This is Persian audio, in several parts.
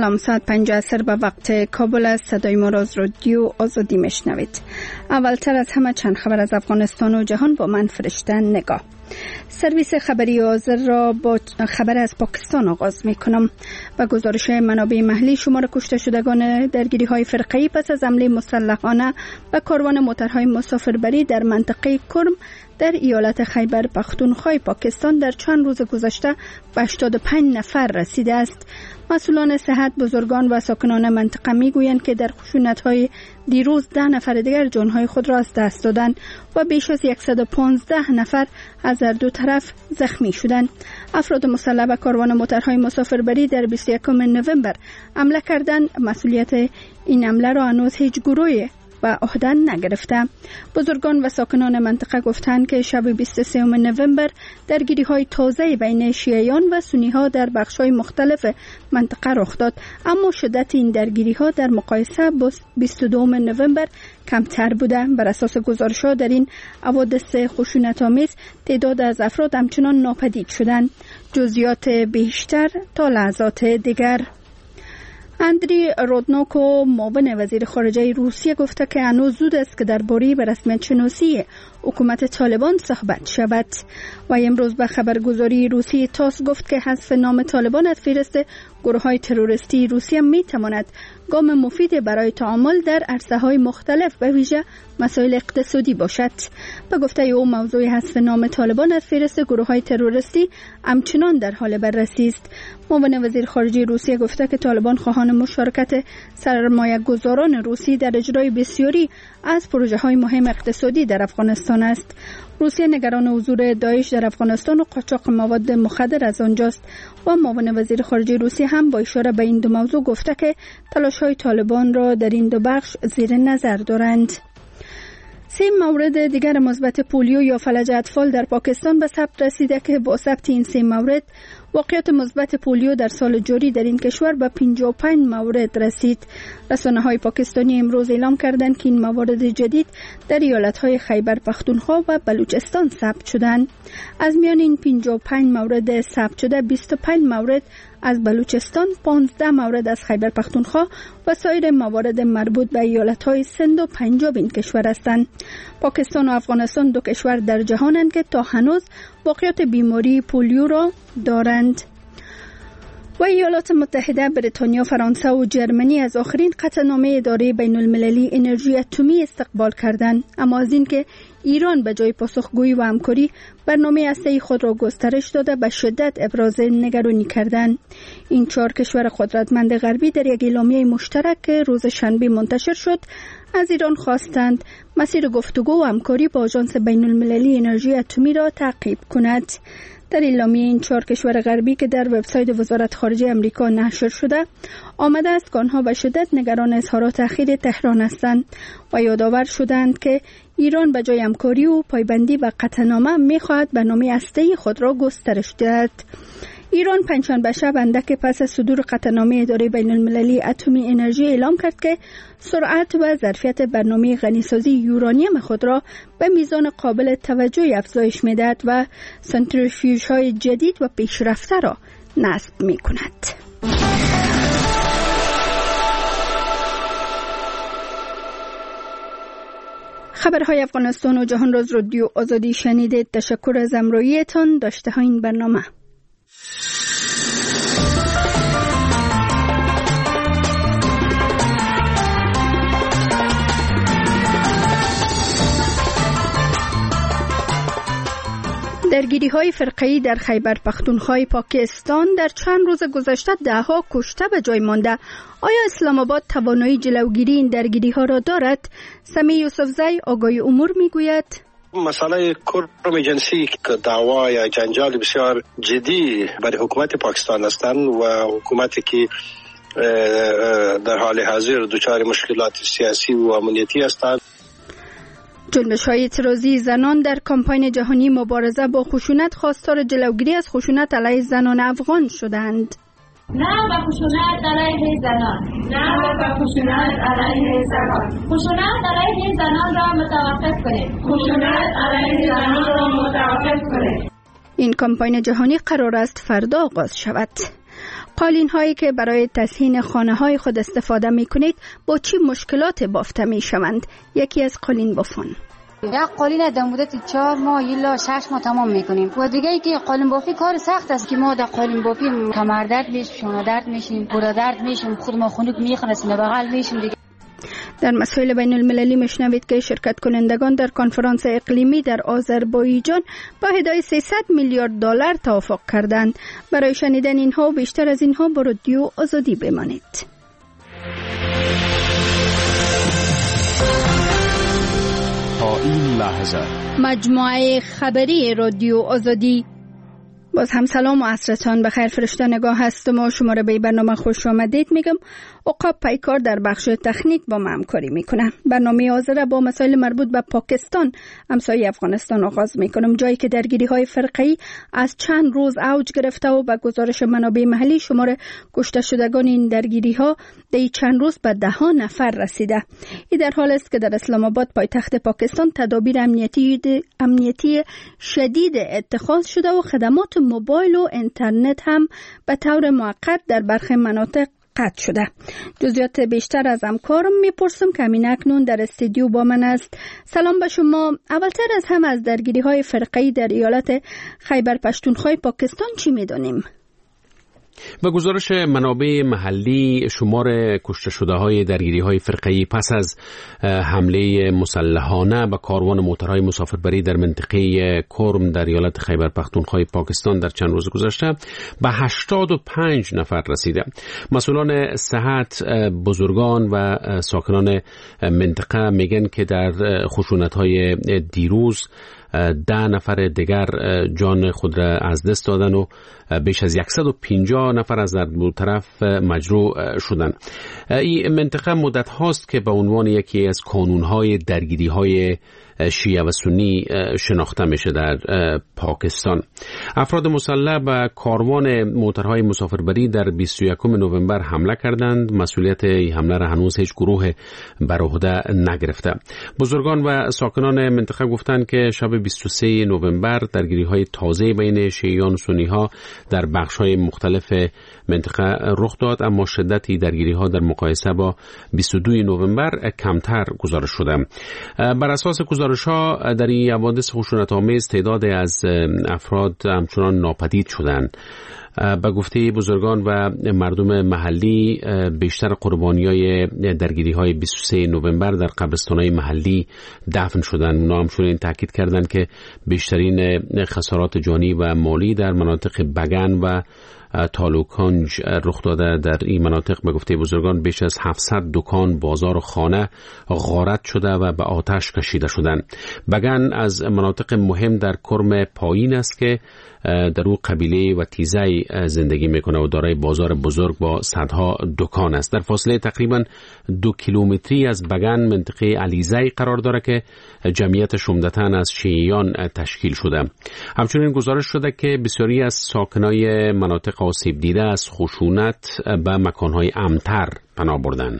سلام، ساعت 5 به وقت کابل است. صدای ما را از رادیو آزادی میشنوید. اولتر از همه چند خبر از افغانستان و جهان با من فرشته نگاه. سرویس خبری آذر را با خبر از پاکستان آغاز می کنم. با گزارش منابع محلی شمار کشته شدگان درگیری های فرقه‌ای پس از حمله مسلحانه به کاروان موترهای مسافربری در منطقه کرم در ایالت خیبر پختونخوا پاکستان در چند روز گذشته به 85 نفر رسیده است. مسئولان صحت، بزرگان و ساکنان منطقه میگویند که در خشونت‌های دیروز 10 نفر دیگر جانهای خود را از دست دادند و بیش از 115 نفر از هر دو طرف زخمی شدند. افراد مسلح به کاروان موترهای مسافربری در 21 نوامبر حمله کردند. مسئولیت این حمله را هنوز هیچ گروهی و عهده نگرفته. بزرگان و ساکنان منطقه گفتند که شب 23 نوامبر درگیری های تازه بین شیعیان و سنی ها در بخش های مختلف منطقه رخ داد، اما شدت این درگیری ها در مقایسه با 22 نوامبر کمتر بوده. بر اساس گزارش ها در این حوادث خشونت آمیز تعداد از افراد همچنان ناپدید شدند. جزئیات بیشتر تا لحظات دیگر. اندری رودنوکو، معاون وزیر خارجه روسیه، گفته که هنوز زود است که درباره به رسمیت شناسی حکومت طالبان صحبت شود. و امروز به خبرگزاری روسیه تاس گفت که حذف نام طالبان از فهرست گروه‌های تروریستی روسیه می‌تواند گام مفید برای تعامل در عرصه‌های مختلف به ویژه مسائل اقتصادی باشد. به گفته او، موضوع حذف نام طالبان از فهرست گروه‌های تروریستی همچنان در حال بررسی است. معاون وزیر خارجه روسیه گفته که طالبان خواهان مشارکت سرمایه‌گذاران روسی در اجرای بسیاری از پروژه‌های مهم اقتصادی در افغانستان است. روسیه نگران حضور داعش در افغانستان و قاچاق مواد مخدر از آنجاست و معاون وزیر خارجه روسیه هم با اشاره به این دو موضوع گفته که تلاش‌های طالبان را در این دو بخش زیر نظر دارند. 3 مورد دیگر مثبت پولیو یا فلج اطفال در پاکستان به ثبت رسیده که با ثبت این 3 مورد واقعیت مثبت پولیو در سال جاری در این کشور به 55 مورد رسید. رسانه‌های پاکستانی امروز اعلام کردند که این موارد جدید در ایالت‌های خیبر پختونخوا و بلوچستان ثبت شدند. از میان این 55 مورد ثبت شده 25 مورد از بلوچستان، 15 مورد از خیبر پختونخوا و سایر موارد مربوط به ایالت‌های سند و پنجاب این کشور هستند. پاکستان و افغانستان دو کشور در جهانند که تا هنوز واقعیت بیماری پولیو را دارند. و ایالات متحده، بریتانیا، فرانسه و جرمنی از آخرین قطعنامه اداره بین المللی انرژی اتمی استقبال کردند، اما از این که ایران به جای پاسخگویی و همکاری برنامه هسته‌ای خود را گسترش داده به شدت ابراز نگرانی کردند. این 4 کشور قدرتمند غربی در یک اعلامیه مشترک که روز شنبه منتشر شد از ایران خواستند مسیر گفتگو و همکاری با آژانس بین المللی انرژی اتمی را تعقیب کند. در اعلامیه این 4 کشور غربی که در وبسایت وزارت خارجه آمریکا نشر شده آمده است که آنها به شدت نگران اظهارات اخیر تهران هستند و یادآور شدند که ایران به جای همکاری و پایبندی به قطعنامه می‌خواهد برنامه هسته‌ای خود را گسترش دهد. ایران پنجشنبه شب اندک پس از صدور قطعنامه اداره بین المللی اتمی انرژی اعلام کرد که سرعت و ظرفیت برنامه غنیسازی یورانیم خود را به میزان قابل توجهی افزایش می‌دهد و سنتریفیوژهای جدید و پیشرفته را نصب می‌کند. خبرهای افغانستان و جهان را از رادیو آزادی شنیدید. تشکر از همراهیتان. داشته ها این برنامه. درگیری‌های فرقه‌ای در خیبر پختونخوا پاکستان در چند روز گذشته 10 کشته به جای مانده. آیا اسلام آباد توانایی جلوگیری این درگیری‌ها را دارد؟ سمیع یوسفزی آگاه امور میگوید. مسئله کرم جنسی که دعوا یا جنجال بسیار جدی برای حکومت پاکستان هستند و حکومتی که در حال حاضر دچار مشکلات سیاسی و امنیتی هستند. جنبش‌های اعتراضی زنان در کمپاین جهانی مبارزه با خشونت خواستار جلوگیری از خشونت علیه زنان افغان شدند. نه به خشونت علیه زنان، نه به خشونت علیه زنان. خشونت علیه زنان را متوقف کنید. خشونت علیه زنان را متوقف کنید. این کمپاین جهانی قرار است فردا آغاز شود. قالین هایی که برای تزیین خانه های خود استفاده می کنید با چی مشکلات بافته می شوند؟ یکی از قالین بافان: یک قالین در مدت 4 ماه الا 6 ماه تمام میکنیم. و دیگه ای که قالین بافی کار سخت است که ما در قالین بافی کمر درد میشیم، شانه درد میشیم، گوره درد میشیم، خود ما خنک میخوره، سینه بغل میشیم دیگه. در مسائل بین المللی میشنوید که شرکت کنندگان در کنفرانس اقلیمی در آذربایجان با هدای 300 میلیارد دلار توافق کردند. برای شنیدن اینها و بیشتر از اینها با رادیو آزادی بمانید. تا این لحظه مجموعه خبری رادیو آزادی. باز هم سلام و عصرتان بخیر. فرشته نگاه هستم و شما را به برنامه خوش آمدید میگم. عقاب پیکار در بخش تکنیک با ما همکاری میکنه. برنامه حاضر با مسائل مربوط به پاکستان همسایه افغانستان آغاز میکنم، جایی که درگیری های فرقه‌ای از چند روز اوج گرفته و به گزارش منابع محلی شمار کشته شدگان این درگیری ها در چند روز به 10 نفر رسیده. این در حال است که در اسلام آباد پایتخت پاکستان تدابیر امنیتی شدید اتخاذ شده و خدمات موبایل و اینترنت هم به طور موقت در برخی مناطق قطع شده. جزئیات بیشتر از همکارم میپرسم که همین اکنون در استودیو با من است. سلام به شما. اولتر از هم از درگیری های فرقه‌ای در ایالت خیبر پشتونخوا پاکستان چی میدونیم؟ به گزارش منابع محلی شمار کشته شده های درگیری های فرقه‌ای پس از حمله مسلحانه به کاروان موترهای مسافربری در منطقه کرم در ایالت خیبر پختونخوا پاکستان در چند روز گذشته به 85 نفر رسیده. مسئولان صحت، بزرگان و ساکنان منطقه میگن که در خشونت‌های دیروز 10 نفر دیگر جان خود را از دست دادن و بیش از 150 نفر از در دو طرف مجروح شدند. این منطقه مدت هاست که به عنوان یکی از کانونهای درگیری های شیعه و سنی شناخته میشه در پاکستان. افراد مسلح به کاروان موترهای مسافربری در 21 نوامبر حمله کردند. مسئولیت این حمله را هنوز هیچ گروه بر عهده نگرفته. بزرگان و ساکنان منطقه گفتند که شب 23 نوامبر درگیری های تازه بین شیعیان و سنی ها در بخش های مختلف منطقه رخ داد، اما شدت درگیری ها در مقایسه با 22 نوامبر کمتر گزارش شده. بر اساس گزارش ها در این حوادث خشونت‌آمیز تعداد از افراد همچنان ناپدید شدند. به گفته بزرگان و مردم محلی بیشتر قربانیای درگیری های 23 نوامبر در قبرستان‌های محلی دفن شدند. اونا همچنین تاکید کردند که بیشترین خسارات جانی و مالی در مناطق بگن و تالوکانج رخ داده. در این مناطق به گفته بزرگان بیش از 700 دکان، بازار و خانه غارت شده و به آتش کشیده شدند. بگن از مناطق مهم در کرم پایین است که در او قبیله و تیزی زندگی میکنه و دارای بازار بزرگ با صدها دکان است. در فاصله تقریبا 2 کیلومتری از بگن منطقه علیزی قرار داره که جمعیتش عمدتاً از شیعیان تشکیل شده. همچنین گزارش شده که بسیاری از ساکنای مناطق آسیب دیده از خشونت به مکانهای امن‌تر پناه بردند.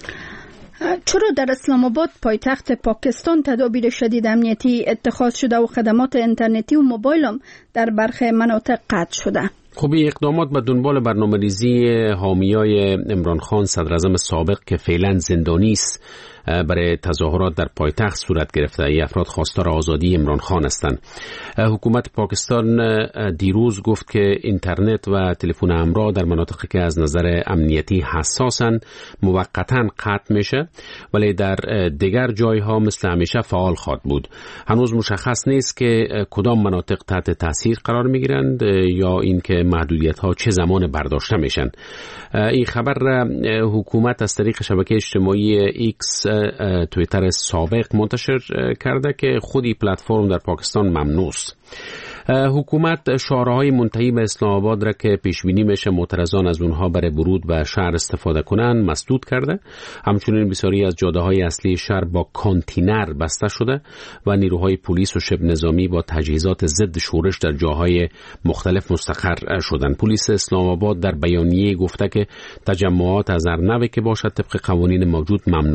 چرا در اسلام آباد پایتخت پاکستان تدابیر شدید امنیتی اتخاذ شده و خدمات اینترنتی و موبایل هم در برخی مناطق قطع شده؟ خب این اقدامات به دنبال برنامه‌ریزی حامیای عمران خان صدراعظم سابق که فعلا زندانی است برای تظاهرات در پایتخت صورت گرفته. این افراد خواستار آزادی عمران خان هستند. حکومت پاکستان دیروز گفت که اینترنت و تلفن همراه در مناطقی که از نظر امنیتی حساسن موقتا قطع میشه، ولی در دیگر جایها مثل همیشه فعال خواهد بود. هنوز مشخص نیست که کدام مناطق تحت تاثیر قرار میگیرند یا اینکه محدودیت ها چه زمان برداشته میشن. این خبر حکومت از طریق شبکه اجتماعی ایکس توییتر سابق منتشر کرده که خودی پلتفرم در پاکستان ممنوع است. حکومت شارع‌های منتهی به اسلام آباد را که پیش بینی میشه معترضان از اونها برای ورود به شهر استفاده کنن مسدود کرده. همچنین بسیاری از جاده‌های اصلی شهر با کانتینر بسته شده و نیروهای پلیس و شبه نظامی با تجهیزات ضد شورش در جاهای مختلف مستقر شدند. پلیس اسلام آباد در بیانیه گفته که تجمعات از هر نوعی که باشد طبق قوانین موجود ممنوع است.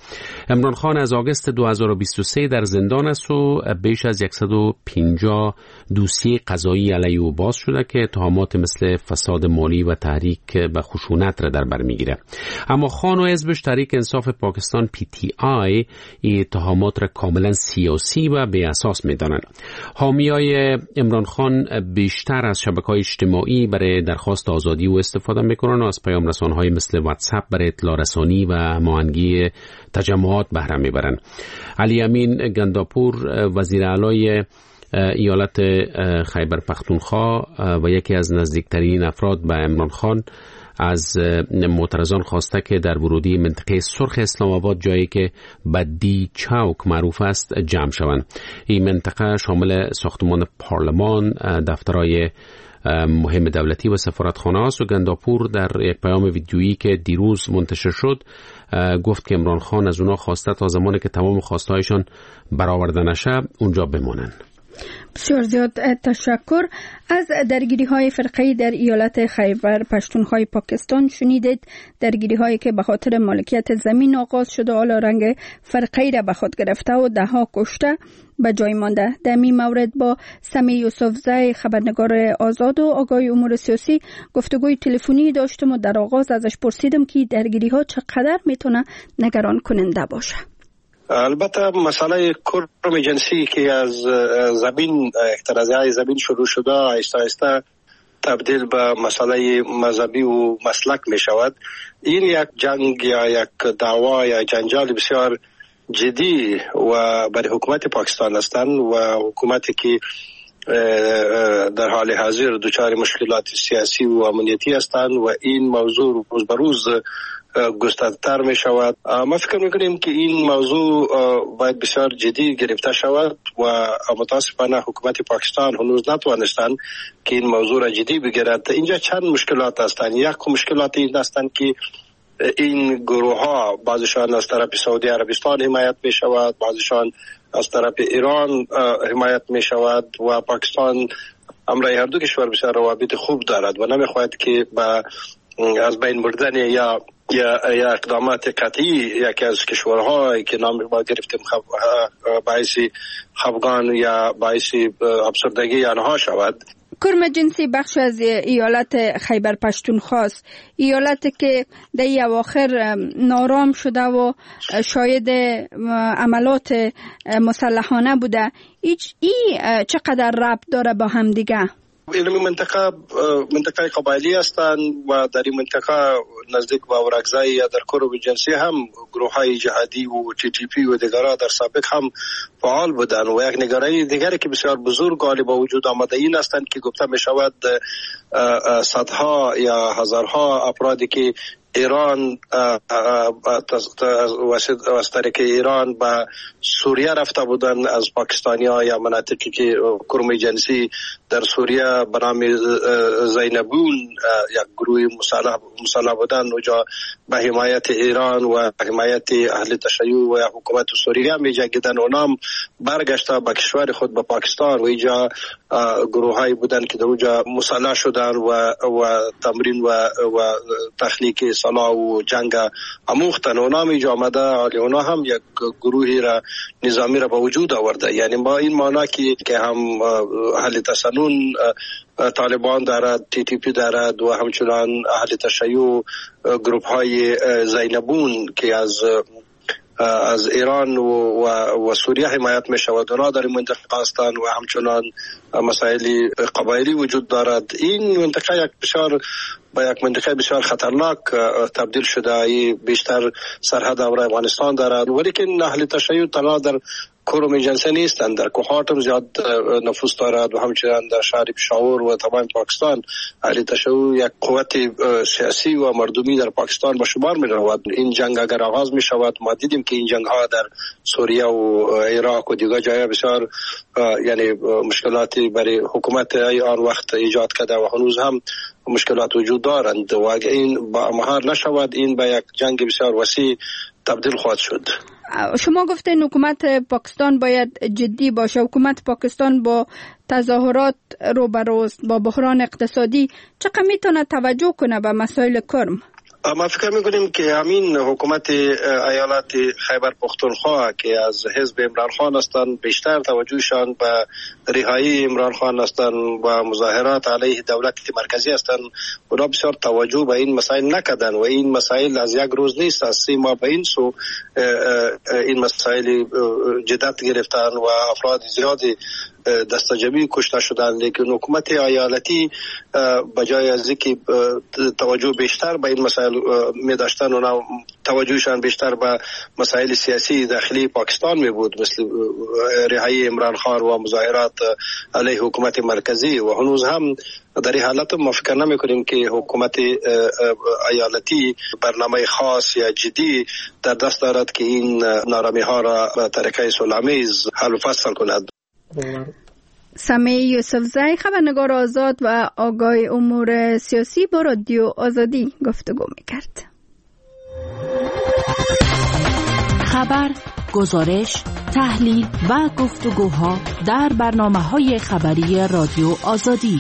عمران خان از آگوست 2023 در زندان است و بیش از 150 دوسیه قضایی علیه او باز شده که اتهامات مثل فساد مالی و تحریک به خشونت را در بر میگیره. اما خان و حزبش تحریک انصاف پاکستان PTI این اتهامات را کاملا سیاسی و بی اساس میدانند. حامیای عمران خان بیشتر از شبکه‌های اجتماعی برای درخواست آزادی او استفاده میکنند و از پیام رسان‌های مثل واتساپ برای اطلاع رسانی و هماهنگی تجمعات بهره میبرند. علی امین گنداپور وزیر اعلی ایالت خیبر پختونخوا و یکی از نزدیکترین افراد به عمران خان از معترضان خواسته که در ورودی منطقه سرخ اسلام آباد، جایی که بدی چوک معروف است، جمع شوند. این منطقه شامل ساختمان پارلمان، دفترهای مهم دولتی و سفارتخانه است و گنداپور در یک پیام ویدیویی که دیروز منتشر شد گفت که عمران خان از اونا خواسته تا زمانی که تمام خواستهایشان برآورده نشه اونجا بمانند. بسیار زیاد تشکر. از درگیری های فرقه‌ای در ایالت خیبر پشتونخوا پاکستان شنیدید. درگیری هایی که به خاطر مالکیت زمین آغاز شده حالا رنگ فرقه‌ای را به خود گرفته و دهها کشته به جای مانده. در این مورد با سمی یوسفزی خبرنگار آزاد و آگاه امور سیاسی گفتگوی تلفنی داشتم و در آغاز ازش پرسیدم که درگیری ها چقدر میتونه نگران کننده باشه. البته مسئله کرم جنسی که از زمین اعتراضی زمین شروع شده آهسته آهسته تبدیل به مسئله مذهبی و مسلک می شود. این یک جنگ یا یک دعوا یا جنجال بسیار جدی و برای حکومت پاکستان هستند و حکومتی که در حال حاضر دچار مشکلات سیاسی و امنیتی هستند و این موضوع روز به روز گسترده‌تر می شود. ما فکر میکنیم که این موضوع باید بسیار جدی گرفته شود و متاسفانه حکومت پاکستان هنوز نتوانستند که این موضوع را جدی بگیرد. اینجا چند مشکلات هستند. یک مشکلات این هستند که این گروه ها بعضشان از طرف سعودی عربستان حمایت می شود، بعضشان از طرف ایران حمایت می شود و پاکستان همراه هر دو کشور بسیار روابط خوب دارد و نمیخواهد که از بین بردن یا اقدامات قطعی یکی از کشورهایی که نام ما گرفتیم باعث خفگان یا باعث افسردگی آنها شود. کرم جنسی بخش از ایالت خیبر پشتونخوا است، ایالتی که در اواخر نارام شده و شاید عملات مسلحانه بوده. این چقدر ربط داره با هم دیگه؟ این منطقه قبایلی هستند و در این منطقه نزدیک به اورکزای یا در کرم جنسی هم گروه های جهادی و TTP و دیگرها در سابق هم فعال بودند و یک نگرانی دیگری که بسیار بزرگ با وجود آمده این هستند که گفته می شود صدها یا هزارها افرادی که ایران از طریق ایران به سوریه رفته بودن از پاکستانی ها یا مناطقی که کرم جنسی در سوریه به نام زینبون یک گروه مسلح بودن و جا به حمایت ایران و حمایت اهل تشیع و حکومت سوریه می جنگیدن. اونام برگشته به کشور خود به پاکستان و اینجا گروه هایی بودن که در اونجا مسلح شدن و تمرین و تخلیق سلاح و جنگ آموختن. اونا می آمده حالی اونا هم یک گروهی را نظامی را به وجود آورده. یعنی با این معنا که هم اهل تسنن طالبان دارد، TTP دارد و همچنان اهل تشیع گروپ های زینبون که از ایران و سوریه حمایت می شود اونا در این منطقه هستند و همچنان مسائل قبایلی وجود دارد. این منطقه یک منطقه بسیار خطرناک تبدیل شده، بیشتر سرحد افغانستان دارد ولیکن اهل تشیع تنها در کرم جنسی نیستند، در کوهات هم زیاد نفوذ دارد و همچنان در شهر پشاور و تمام پاکستان اهل تشیع یک قوت سیاسی و مردمی در پاکستان به شمار می رود. این جنگ اگر آغاز می شود ما دیدیم که این جنگ ها در سوریه و عراق و دیگر جای بسیار یعنی مشکلاتی برای حکومت آن وقت ایجاد کرده و هنوز هم مشکلات وجود دارند و اگر این با مهار نشود این به یک جنگ بسیار وسیع تبدیل خواهد شد. شما گفتین حکومت پاکستان باید جدی باشه. حکومت پاکستان با تظاهرات روبروست، با بحران اقتصادی، چقدر میتونه توجه کنه به مسائل کرم؟ ما فکر میکنیم که همین حکومت ایالت خیبر پختونخوا که از حزب عمران خان هستند بیشتر توجهشان به رهایی عمران خان هستند و مظاهرات علیه دولت مرکزی هستند. اونا بسیار توجه به این مسائل نکردن و این مسائل از یک روز نیست، از 3 ماه به این سو این مسائل جدت گرفتن و افراد زیادی دستجمعی کشته شدند. لیکن حکومت ایالتی بجای از اینکه توجه بیشتر به این مسائل می داشتن و توجهشان بیشتر به مسائل سیاسی داخلی پاکستان می بود، مثل رهایی عمران خان و مظاهرات علیه حکومت مرکزی. و هنوز هم در این حالت ما فکر نمی کنیم که حکومت ایالتی برنامه خاص یا جدی در دست دارد که این نارامی ها را به طریقه صلح‌آمیز حل و فصل کند. سمیع یوسفزی، خبرنگار آزاد و آگاه امور سیاسی، با رادیو آزادی گفتگو میکرد. خبر، گزارش، تحلیل و گفتگوها در برنامه‌های خبری رادیو آزادی.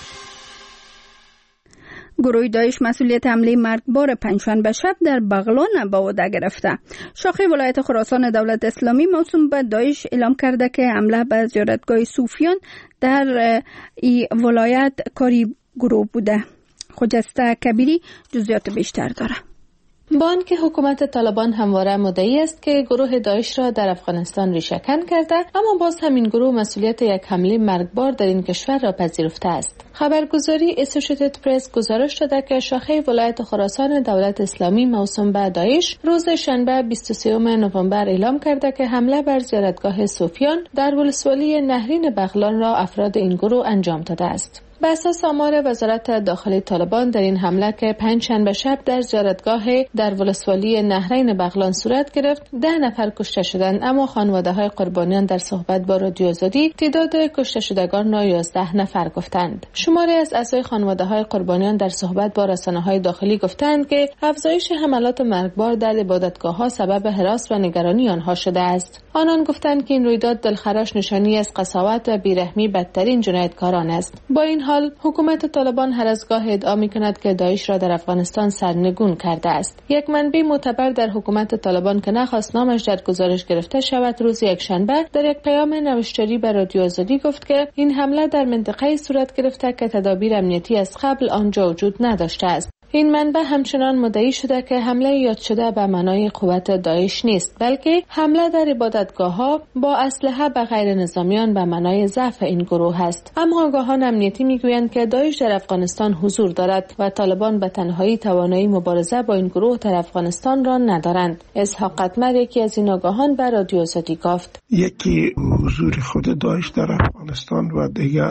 گروه داعش مسئولیت حمله مرگبار پنجشنبه شب در بغلان به عهده گرفته. شاخه ولایت خراسان دولت اسلامی موسوم به داعش اعلام کرده که حمله به زیارتگاه صوفیان در این ولایت کاری گروه بوده. خجسته کبیری جزئیات بیشتر داره. با آنکه حکومت طالبان همواره مدعی است که گروه داعش را در افغانستان ریشه‌کن کرده، اما باز همین گروه مسئولیت یک حمله مرگبار در این کشور را پذیرفته است. خبرگزاری اسوسییتد پرس گزارش داده که شاخه ولایت خراسان دولت اسلامی موسوم به داعش روز شنبه 23 نوامبر اعلام کرده که حمله بر زیارتگاه صوفیان در ولسوالی نهرین بغلان را افراد این گروه انجام داده است. به اساس آمار وزارت داخلی طالبان، در این حمله که پنجشنبه شب در زیارتگاه در ولسوالی نهرین بغلان صورت گرفت 10 نفر کشته شدند، اما خانواده‌های قربانیان در صحبت با رادیو آزادی تعداد کشته شدگان را 11 نفر گفتند. شماری از اعضای خانواده‌های قربانیان در صحبت با رسانه‌های داخلی گفتند که افزایش حملات مرگبار در عبادتگاه‌ها سبب هراس و نگرانی آنها شده است. آنان گفتند که این رویداد دلخراش نشانی از قساوت و بیرحمی بدترین جنایتکاران است. با این حال حکومت طالبان هر از گاه ادعا می‌کند که داعش را در افغانستان سرنگون کرده است. یک منبع معتبر در حکومت طالبان که نخواست نامش در گزارش گرفته شود، روز یکشنبه در یک پیام نوشتاری به رادیو آزادی گفت که این حمله در منطقه‌ای صورت گرفته که تدابیر امنیتی از قبل آنجا وجود نداشته است. این منبع همچنان مدعی شده که حمله یاد شده به معنای قوت داعش نیست، بلکه حمله در عبادتگاه‌ها با اسلحه به غیر نظامیان به معنای ضعف این گروه است. اما آگاهان امنیتی میگویند که داعش در افغانستان حضور دارد و طالبان به تنهایی توانایی مبارزه با این گروه در افغانستان را ندارند. اسحاق قطمر، یکی از این آگاهان، به رادیو آزادی گفت: یکی حضور خود داعش در افغانستان و دیگر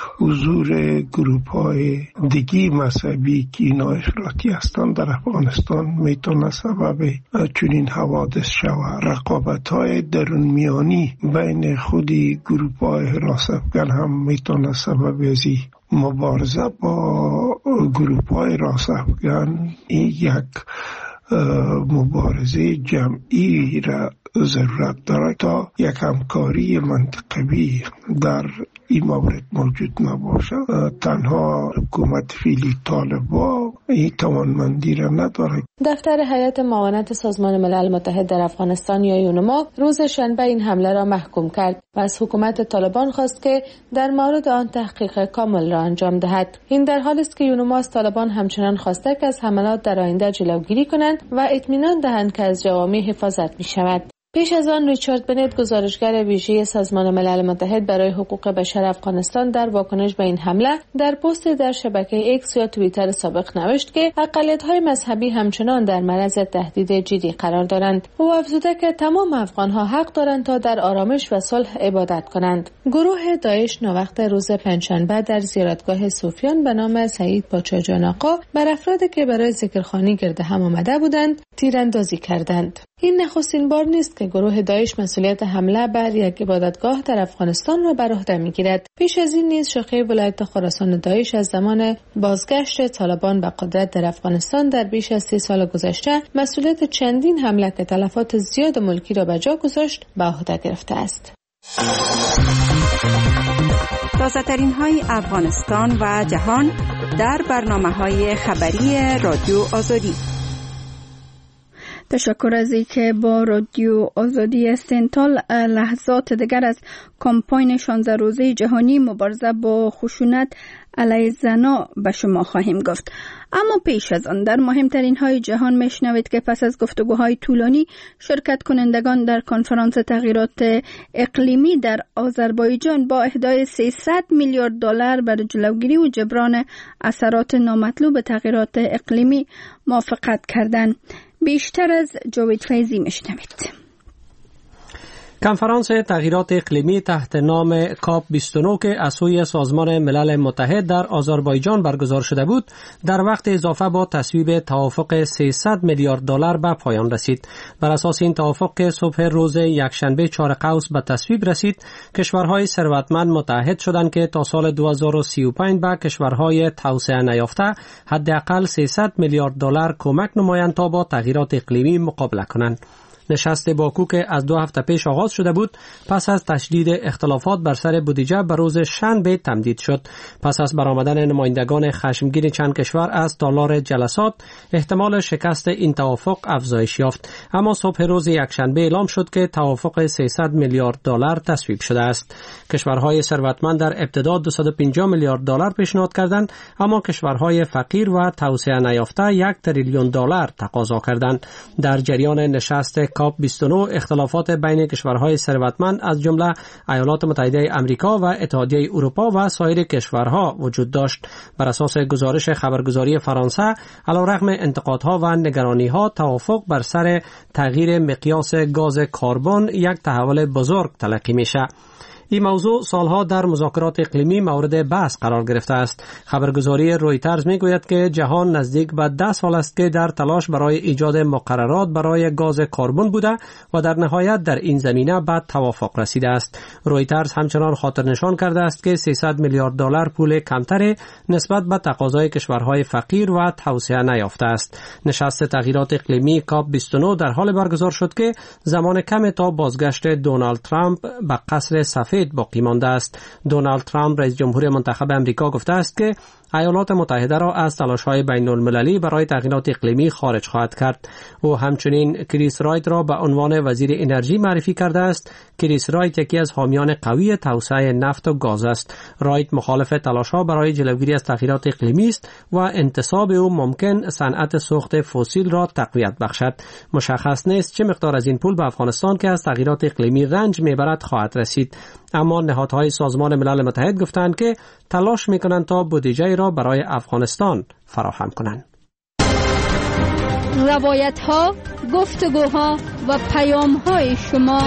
حضور گروه‌های دیگی مذهبی که اینا افراطی هستند در افغانستان میتونه سبب چنین حوادث شود. رقابت‌های درون میانی بین خودی گروه‌های حراس افغان هم میتونه سبب ازی مبارزه با گروه‌های حراس افغان یک مبارزه جمعی را ضرورت دارد تا یک همکاری منطقوی در این مورد موجود نباشه. تنها حکومت فعلی طالبان این توانمندی را ندارد. دفتر هیئت معاونت سازمان ملل متحد در افغانستان یا یونما روز شنبه این حمله را محکوم کرد و از حکومت طالبان خواست که در مورد آن تحقیق کامل را انجام دهد. این در حالی است که یونما از طالبان همچنان خواسته که از حملات در آینده جلوگیری کنند و اطمینان دهند که از جوامع حفاظت می شود. پیش از آن ریچارد بنت، گزارشگر ویژه سازمان ملل متحد برای حقوق بشر افغانستان، در واکنش به این حمله در پست در شبکه ایکس یا توییتر سابق نوشت که اقلیت‌های مذهبی همچنان در معرض تهدید جدی قرار دارند. او افزوده که تمام افغان‌ها حق دارند تا در آرامش و صلح عبادت کنند. گروه داعش نووقت روز پنجشنبه در زیارتگاه صوفیان به نام سعید پاچا جان آقا بر افرادی که برای ذکرخوانی گرد هم آمده بودند تیراندازی کردند. این نخستین بار نیست که گروه داعش مسئولیت حمله بر یک عبادتگاه در افغانستان را بر عهده می‌گیرد. پیش از این نیز شاخه ولایت خراسان داعش از زمان بازگشت طالبان به قدرت در افغانستان در بیش از 30 سال گذشته مسئولیت چندین حمله که تلفات زیاد ملکی را به جا گذاشت به عهده گرفته است. تازه‌ترین های افغانستان و جهان در برنامه‌های خبری رادیو آزادی. تشکر از اینکه با رادیو آزادی هستین. تا لحظات دیگر از کمپاین 16 روزه جهانی مبارزه با خشونت علیه زنان به شما خواهیم گفت. اما پیش از آن در مهمترین های جهان میشنوید که پس از گفتگوهای طولانی شرکت کنندگان در کنفرانس تغییرات اقلیمی در آذربایجان با اهدای 300 میلیارد دلار برای جلوگیری و جبران اثرات نامطلوب تغییرات اقلیمی موافقت کردند. بیشتر از جاوید فیضی میشنوید. کنفرانس تغییرات اقلیمی تحت نام کاپ 29 که از سوی سازمان ملل متحد در آذربایجان برگزار شده بود در وقت اضافه با تصویب توافق 300 میلیارد دلار به پایان رسید. بر اساس این توافق که صبح روز یکشنبه 4 قوس به تصویب رسید، کشورهای ثروتمند متحد شدند که تا سال 2035 به کشورهای توسعه نیافته حداقل 300 میلیارد دلار کمک نمایند تا با تغییرات اقلیمی مقابله کنند. نشست باکو که از 2 هفته پیش آغاز شده بود پس از تشدید اختلافات بر سر بودجه به روز شنبه تمدید شد. پس از برآمدن نمایندگان خشمگین چند کشور از تالار جلسات، احتمال شکست این توافق افزایش یافت، اما صبح روز یکشنبه اعلام شد که توافق 300 میلیارد دلار تصویب شده است. کشورهای ثروتمند در ابتدا 250 میلیارد دلار پیشنهاد کردند، اما کشورهای فقیر و توسعه نیافته 1 تریلیون دلار تقاضا کردند. در جریان نشست کاپ 29 اختلافات بین کشورهای ثروتمند از جمله ایالات متحده آمریکا و اتحادیه اروپا و سایر کشورها وجود داشت. بر اساس گزارش خبرگزاری فرانسه، علیرغم انتقادها و نگرانی‌ها، توافق بر سر تغییر مقیاس گاز کربن یک تحول بزرگ تلقی میشه. این موضوع سالها در مذاکرات اقلیمی مورد بحث قرار گرفته است. خبرگزاری رویترز میگوید که جهان نزدیک به 10 سال است که در تلاش برای ایجاد مقررات برای گاز کربن بوده و در نهایت در این زمینه به توافق رسیده است. رویترز همچنان خاطر نشان کرده است که 300 میلیارد دلار پول کمتری نسبت به تقاضای کشورهای فقیر و توسعه نیافته است. نشست تغییرات اقلیمی کاپ 29 در حال برگزار شد که زمان کم تا بازگشت دونالد ترامپ به قصر سفید باقی مانده است. دونالد ترامپ رئیس جمهور منتخب امریکا گفته است که ایالات متحده را از تلاش‌های بین‌المللی برای تغییرات اقلیمی خارج خواهد کرد. او همچنین کریس رایت را به عنوان وزیر انرژی معرفی کرده است. کریس رایت یکی از حامیان قوی توسعه نفت و گاز است. رایت مخالف تلاش‌ها برای جلوگیری از تغییرات اقلیمی است و انتصاب او ممکن صنعت سوخت فسیل را تقویت بخشد. مشخص نیست چه مقدار از این پول به افغانستان که از تغییرات اقلیمی رنج میبرد خواهد رسید. اما نهادهای سازمان ملل متحد گفتند که تلاش میکنند تا بودجه را برای افغانستان فراهم کنند. روایت‌ها، گفتگوها و پیام‌های شما.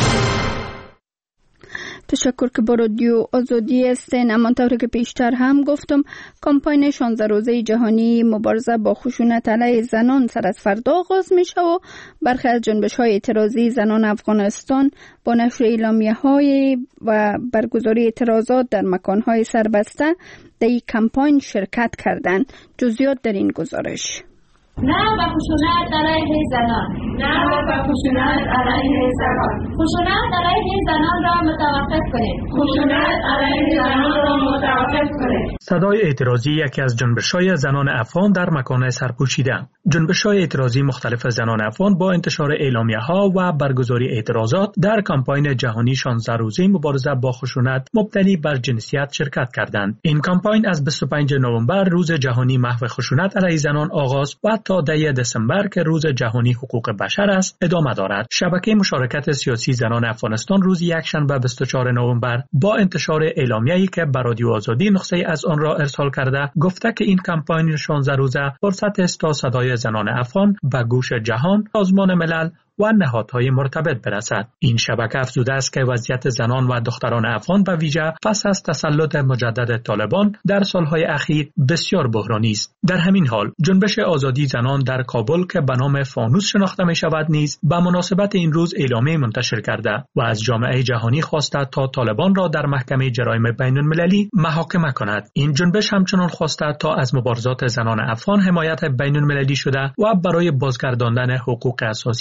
تشکر که با رادیو آزادی هستین. اما طوری که پیشتر هم گفتم، کمپاین 16 روزه جهانی مبارزه با خشونت علیه زنان سر از فردا آغاز میشه و برخی از جنبش‌های اعتراضی زنان افغانستان با نشر اعلامیه‌های و برگزاری اعتراضات در مکان‌های سربسته در این کمپاین شرکت کردند. جزئیات در این گزارش. نه به خشونت علیه زنان، نه به خشونت علیه زنان. خشونت علیه زنان را متوقف کنید. خشونت علیه زنان را متوقف کنید. صدای اعتراضی یکی از جنبش‌های زنان افغان در مکان سرپوشیده. جنبش‌های اعتراضی مختلف زنان افغان با انتشار اعلامیه‌ها و برگزاری اعتراضات در کمپاین جهانی 16 روزه مبارزه با خشونت مبتنی بر جنسیت شرکت کردند. این کمپاین از 25 نوامبر روز جهانی محو خشونت علیه زنان آغاز و تا 10 دسامبر که روز جهانی حقوق بشر است ادامه دارد. شبکه مشارکت سیاسی زنان افغانستان روز یکشنبه 24 نوامبر با انتشار اعلامیه‌ای که بر رادیو آزادی نسخه از آن را ارسال کرده گفته که این کمپاین 16 روزه فرصت است تا صدای زنان افغان به گوش جهان، سازمان ملل و نهادهای مرتبط برسد. این شبکه افزوده است که وضعیت زنان و دختران افغان به ویژه پس از تسلط مجدد طالبان در سالهای اخیر بسیار بحرانی است. در همین حال جنبش آزادی زنان در کابل که به نام فانوس شناخته می شود نیز به مناسبت این روز اعلامیه منتشر کرده و از جامعه جهانی خواسته تا طالبان را در محکمه جرایم بین المللی محاکمه کند. این جنبش همچنان خواسته تا از مبارزات زنان افغان حمایت بین المللی شده و برای بازگرداندن حقوق اساسی زنان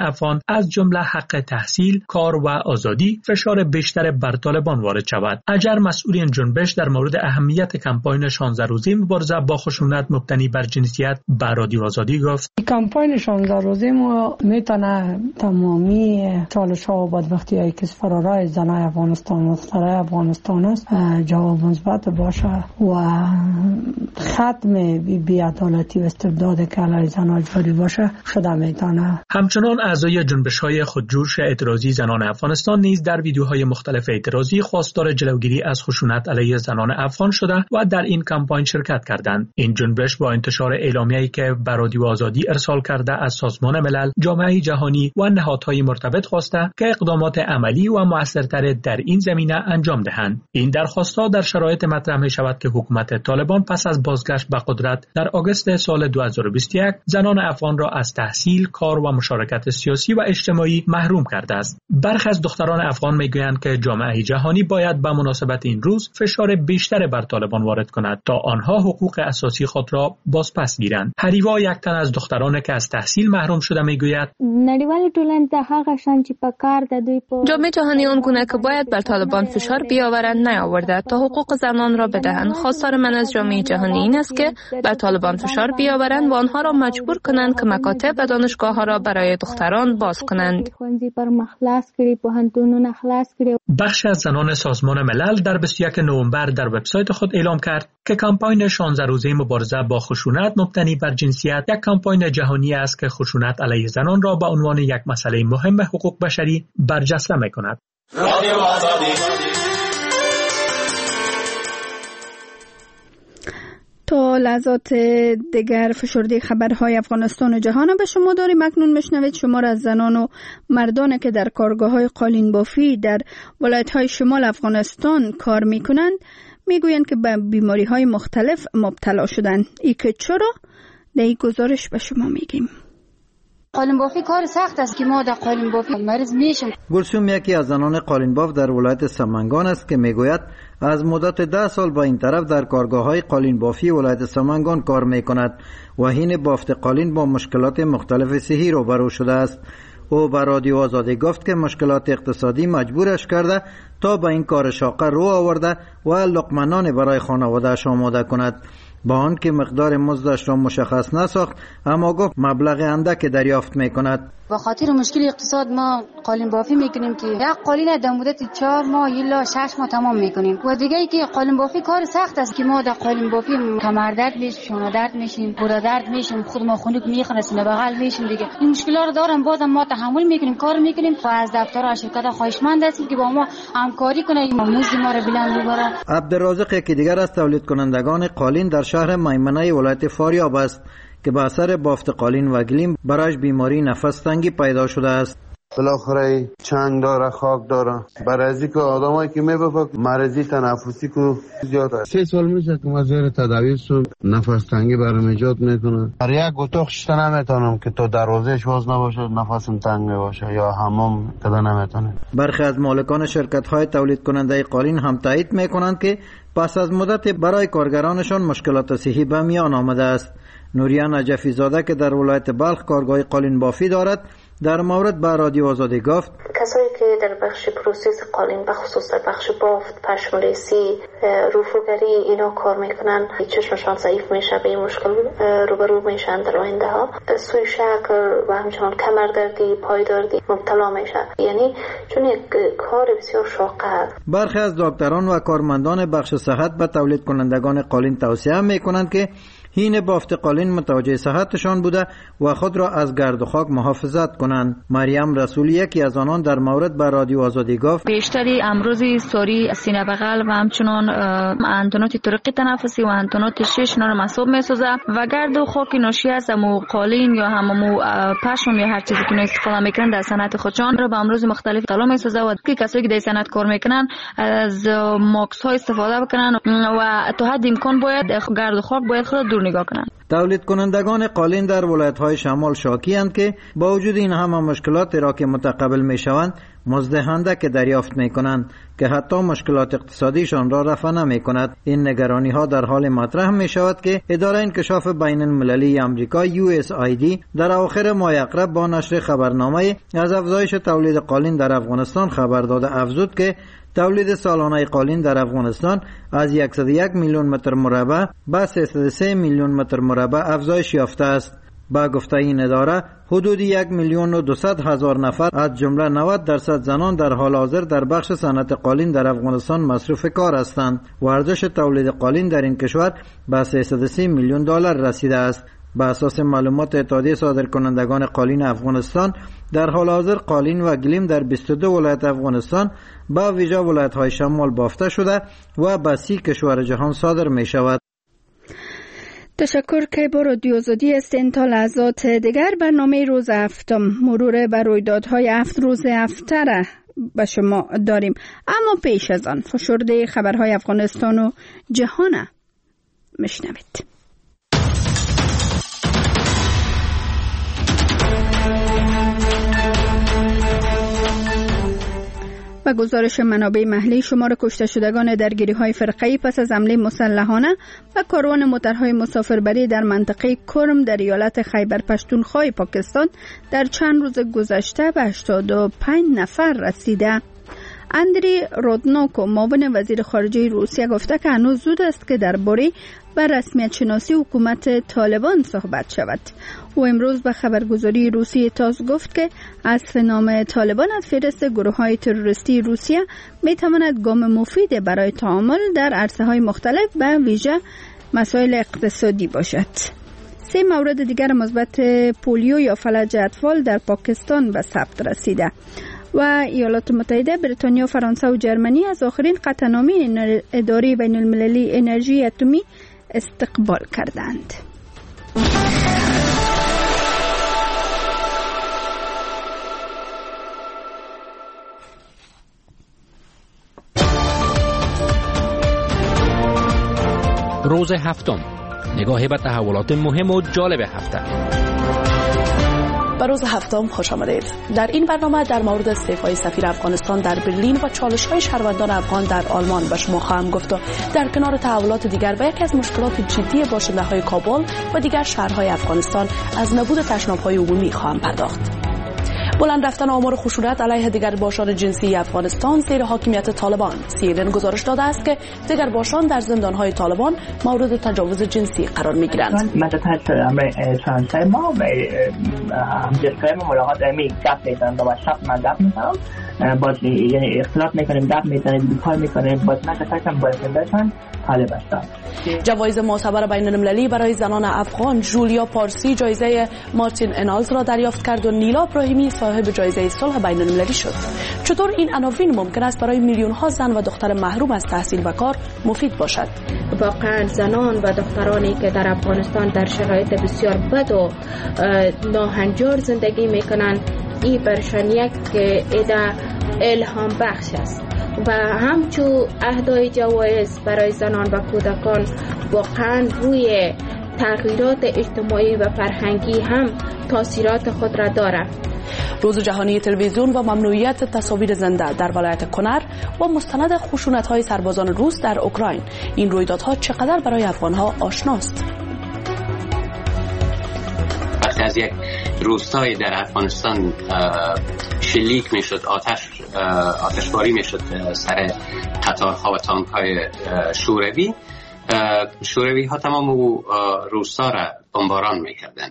افغان از جمله حق تحصیل، کار و آزادی فشار بیشتر بر طالبان وارد شود. اجر مسئول این جنبش در مورد اهمیت کمپاین 16 روزه مبارزه با خشونت مبتنی بر جنسیت به رادیو آزادی گفت: کمپاین 16 روزه ما میتونه تمامی چالش‌ها و بدبختی‌هایی که فرارای زنای افغانستان و سرای افغانستان است جواب مثبت باشه و ختم بی‌عدالتی و استبداد که علیه زنان جاری باشه شده میتونه. همچنان اعضای جنبش‌های خودجوش اعتراضی زنان افغانستان نیز در ویدیوهای مختلف اعتراضی خواستار جلوگیری از خشونت علیه زنان افغان شده و در این کمپاین شرکت کردند. این جنبش با انتشار اعلامیه‌ای که به رادیو آزادی ارسال کرده از سازمان ملل، جامعه جهانی و نهادهای مرتبط خواسته که اقدامات عملی و مؤثرتر در این زمینه انجام دهند. این درخواست‌ها در شرایط مطرح می‌شود که حکومت طالبان پس از بازگشت به قدرت در آگوست سال 2021 زنان افغان را از تحصیل، کار و مشارکت سیاسی و اجتماعی محروم کرده است. برخی از دختران افغان میگویند که جامعه جهانی باید به مناسبت این روز فشار بیشتر بر طالبان وارد کند تا آنها حقوق اساسی خود را بازپس گیرند. حریوا، یک تن از دختران که از تحصیل محروم شده، میگوید: جامعه جهانی آنگونه که باید بر طالبان فشار بیاورند نیاورده تا حقوق زنان را بدهند. خواستار من از جامعه جهانی این است که بر طالبان فشار بیاورند و آنها را مجبور کنند که مکاتب و دانشگاه‌ها را برای دختران باز کنند. بخش از زنان سازمان ملل در 21 نوامبر در وبسایت خود اعلام کرد که کمپاین 16 روزه مبارزه با خشونت مبتنی بر جنسیت یک کمپاین جهانی است که خشونت علیه زنان را به عنوان یک مسئله مهم حقوق بشری برجسته می‌کند. تا لحظات دیگر فشرده خبرهای افغانستان و جهان به شما داریم. اکنون میشنوید شمار از زنان و مردان که در کارگاه‌های قالین بافی در ولایت‌های شمال افغانستان کار می‌کنند میگویند که به بیماری‌های مختلف مبتلا شدند. ای که چرا؟ در این گزارش به شما میگیم. قالین بافی کار سخت است که ما در قالین بافی مریض میشیم. گلسوم یکی از زنان قالین باف در ولایت سمنگان است که میگوید از مدت 10 سال با این طرف در کارگاه‌های قالین بافی ولایت سمنگان کار میکند و حین بافت قالین با مشکلات مختلف صحی روبرو شده است. او به رادیو آزادی گفت که مشکلات اقتصادی مجبورش کرده تا به این کار شاقه رو آورده و لقمه برای خانواده‌اش آماده کند. با آن که مقدار مزدش را مشخص نساخت، اما گفت مبلغ اندک دریافت میکند. با خاطر مشکل اقتصاد ما قالین بافی میکنیم که یک قالین در مدت 4 ماه الا 6 ماه تمام میکنیم و دیگه ای که قالین بافی کار سخت است که ما در قالین بافی کمر درد میشیم، شانه درد میشیم، گودا درد میشیم، خود ما خنک میخوره، سینه بغل میشیم. دیگه این مشکلا رو دارم، بازم ما تحمل میکنیم، کار میکنیم و از دفتر و شرکت خواهشمند هستیم که با ما همکاری کنه، مزد ما رو بلند ببره. عبدالرازق یکی دیگر از تولید کنندگان قالین در شهر میمنه ولایت فاریاب است که به اثر بافت قالین و گلیم برایش بیماری نفس تنگی پیدا شده است. بالاخره چنگ داره، خاک داره. برای که آدمایی که میبافه مرضی تنفسی که زیاد است. 3 سال میشه که ما زیر تداوی سو نفس تنگی برام ایجاد میکنه. در یک اتاق شته نمیتونم که تو دروازه‌اش باز نباشه نفسم تنگ باشه یا حمام کده نمیتونه. برخی از مالکان شرکت‌های تولید کننده قالین هم تایید میکنند که پس از مدت برای کارگرانشان مشکلات صحی به میان آمده است. نوریان نجفی زاده که در ولایت بلخ کارگاه قالین بافی دارد در مورد به رادیو آزادی گفت: کسایی که در بخش پروسس قالین به خصوص در بخش بافت، پشم‌ریزی، رفوگری اینا کار میکنن، چشمشان ضعیف میشه، به این مشکل روبرو میشن در آینده ها. سوی شکر و همچنان کمردردی، پایدردی مبتلا میشه، یعنی چون یک کار بسیار شاقه است. برخی از دکتران و کارمندان بخش صحت به تولید کنندگان قالین توصیه میکنند که حین بافت قالین متوجه صحتشان بوده و خود را از گرد و خاک محافظت کنند. مریم رسولی یکی از آنان در مورد به رادیو آزادی گفت: بیشتری امروزی سوری سینه بغل و همچنان انتونات طرق تنفسی و انتونات شش نور مصاب میسازه و گرد و خاک ناشی از همو قالین یا همو پشم یا هر چیزی که استفاده میکنن در صنعت خودشان را به امروز مختلف طلا میسازه و کسایی که در صنعت کار میکنن از ماکس ها استفاده بکنن و تا حد امکان باید گرد و خاک باید خود دور نگاه کنن. تولید کنندگان قالین در ولایت‌های شمال شاکی‌اند که با وجود این همه مشکلات را که متقبل می‌شوند، مزد اندک دریافت می‌کنند که حتی مشکلات اقتصادیشان را رفع نمی‌کند. این نگرانی‌ها در حال مطرح می‌شود که اداره انکشاف بین‌المللی آمریکا USAID در اواخر ماه اقرب با نشر خبرنامه از افزایش تولید قالین در افغانستان خبر داده افزود که تولید سالانه قالین در افغانستان از 101 میلیون متر مربع به 303 میلیون متر مربع افزایش یافته است. با گفته این اداره حدود 1,200,000 نفر از جمله 90% زنان در حال حاضر در بخش صنعت قالین در افغانستان مصروف کار هستند و ارزش تولید قالین در این کشور به 330 میلیون دلار رسیده است. به اساس معلومات اتحادیه صادرکنندگان قالین افغانستان در حال حاضر قالین و گلیم در 22 ولایت افغانستان با ویژه ولایت‌های شمال بافته شده و به 30 کشور جهان صادر می شود. تشکر که با رادیو آزادی هستین. تا لحظات دیگر برنامه روز هفتم مرور بر رویدادهای 7 روز هفته را به شما داریم، اما پیش از آن فشرده خبرهای افغانستان و جهان میشنوید. و گزارش منابع محلی شمار کشته شدگان درگیری‌های فرقه‌ای پس از حمله مسلحانه و کاروان موترهای مسافربری در منطقه کرم در ایالت خیبر پختونخوا پاکستان در چند روز گذشته به 85 نفر رسیده. اندری رودنوکو معاون وزیر خارجه روسیه گفته که هنوز زود است که درباره بر رسمیت شناسی حکومت طالبان صحبت شود. او امروز به خبرگزاری روسیه تاس گفت که حذف نام طالبان از فهرست گروه‌های تروریستی روسیه می‌تواند گام مفید برای تعامل در عرصه‌های مختلف به ویژه مسائل اقتصادی باشد. 3 مورد دیگر مثبت پولیو یا فلج اطفال در پاکستان به ثبت رسیده و ایالات متحده، بریتانیا، فرانسه و جرمنی از آخرین قطعنامه اداره بین المللی انرژی اتمی استقبال کردند. روز هفتم، نگاهی به تحولات مهم و جالب هفته. به روز هفتم خوش آمدید. در این برنامه در مورد استعفای سفیر افغانستان در برلین و چالش‌های شهروندان افغان در آلمان به شما خواهم گفت و در کنار تحولات دیگر به یکی از مشکلات جدی باشنده‌های کابل و دیگر شهرهای افغانستان از نبود تشناب‌های عمومی خواهم پرداخت. بلند رفتن آمار خشونت علیه دیگرباشان جنسی افغانستان زیر حاکمیت طالبان. CNN گزارش داده است که دیگرباشان در زندان‌های طالبان مورد تجاوز جنسی قرار می‌گیرند. من تحت امر ترانسفر ما و همجنس‌های ما ملاقات می گپ می‌زنم و شب من گپ می‌زنم، باز یعنی اختلاف می‌کنیم، گپ می‌زنیم، بیکار می‌کنیم، باز من فکرم باید بشن طالب هستم. جوایز معتبر بین‌المللی برای زنان افغان، جولیا پارسی جایزه مارتین انالز را دریافت کرد و نیلا ابراهیمی صاحب جایزه صلح بین‌المللی شد. چطور این عناوین ممکن است برای میلیون‌ها زن و دختر محروم از تحصیل و کار مفید باشد؟ واقعا زنان و دخترانی که در افغانستان در شرایط بسیار بد و ناهنجار زندگی میکنند، این برشان یک ایده الهام بخش است و همچون اهدای جوایز برای زنان و کودکان واقعا روی تغییرات اجتماعی و فرهنگی هم تاثیرات خود را دارد. روز جهانی تلویزیون و ممنوعیت تصاویر زنده در ولایت کنر و مستند خشونت‌های سربازان روس در اوکراین. این رویدادها چقدر برای افغان‌ها آشناست؟ وقتی از یک روستای در افغانستان شلیک میشد، آتشباری میشد سر قطارها و تانک‌های شوروی ها تمام روستا را بمباران میکردند.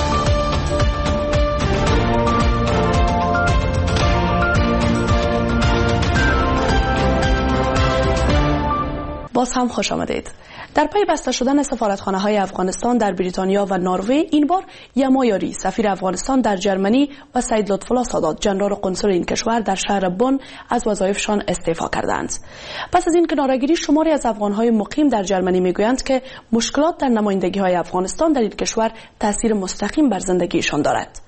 باز هم خوش آمدید. در پی بسته شدن سفارتخانه‌های افغانستان در بریتانیا و نروژ، این بار یما یاری سفیر افغانستان در جرمنی و سید لطف‌الله سادات جنرال قنصل این کشور در شهر بن از وظایفشان استعفا کردند. پس از این کناره‌گیری، شماری از افغان‌های مقیم در جرمنی میگویند که مشکلات در نمایندگی‌های افغانستان در این کشور تأثیر مستقیم بر زندگیشان دارد.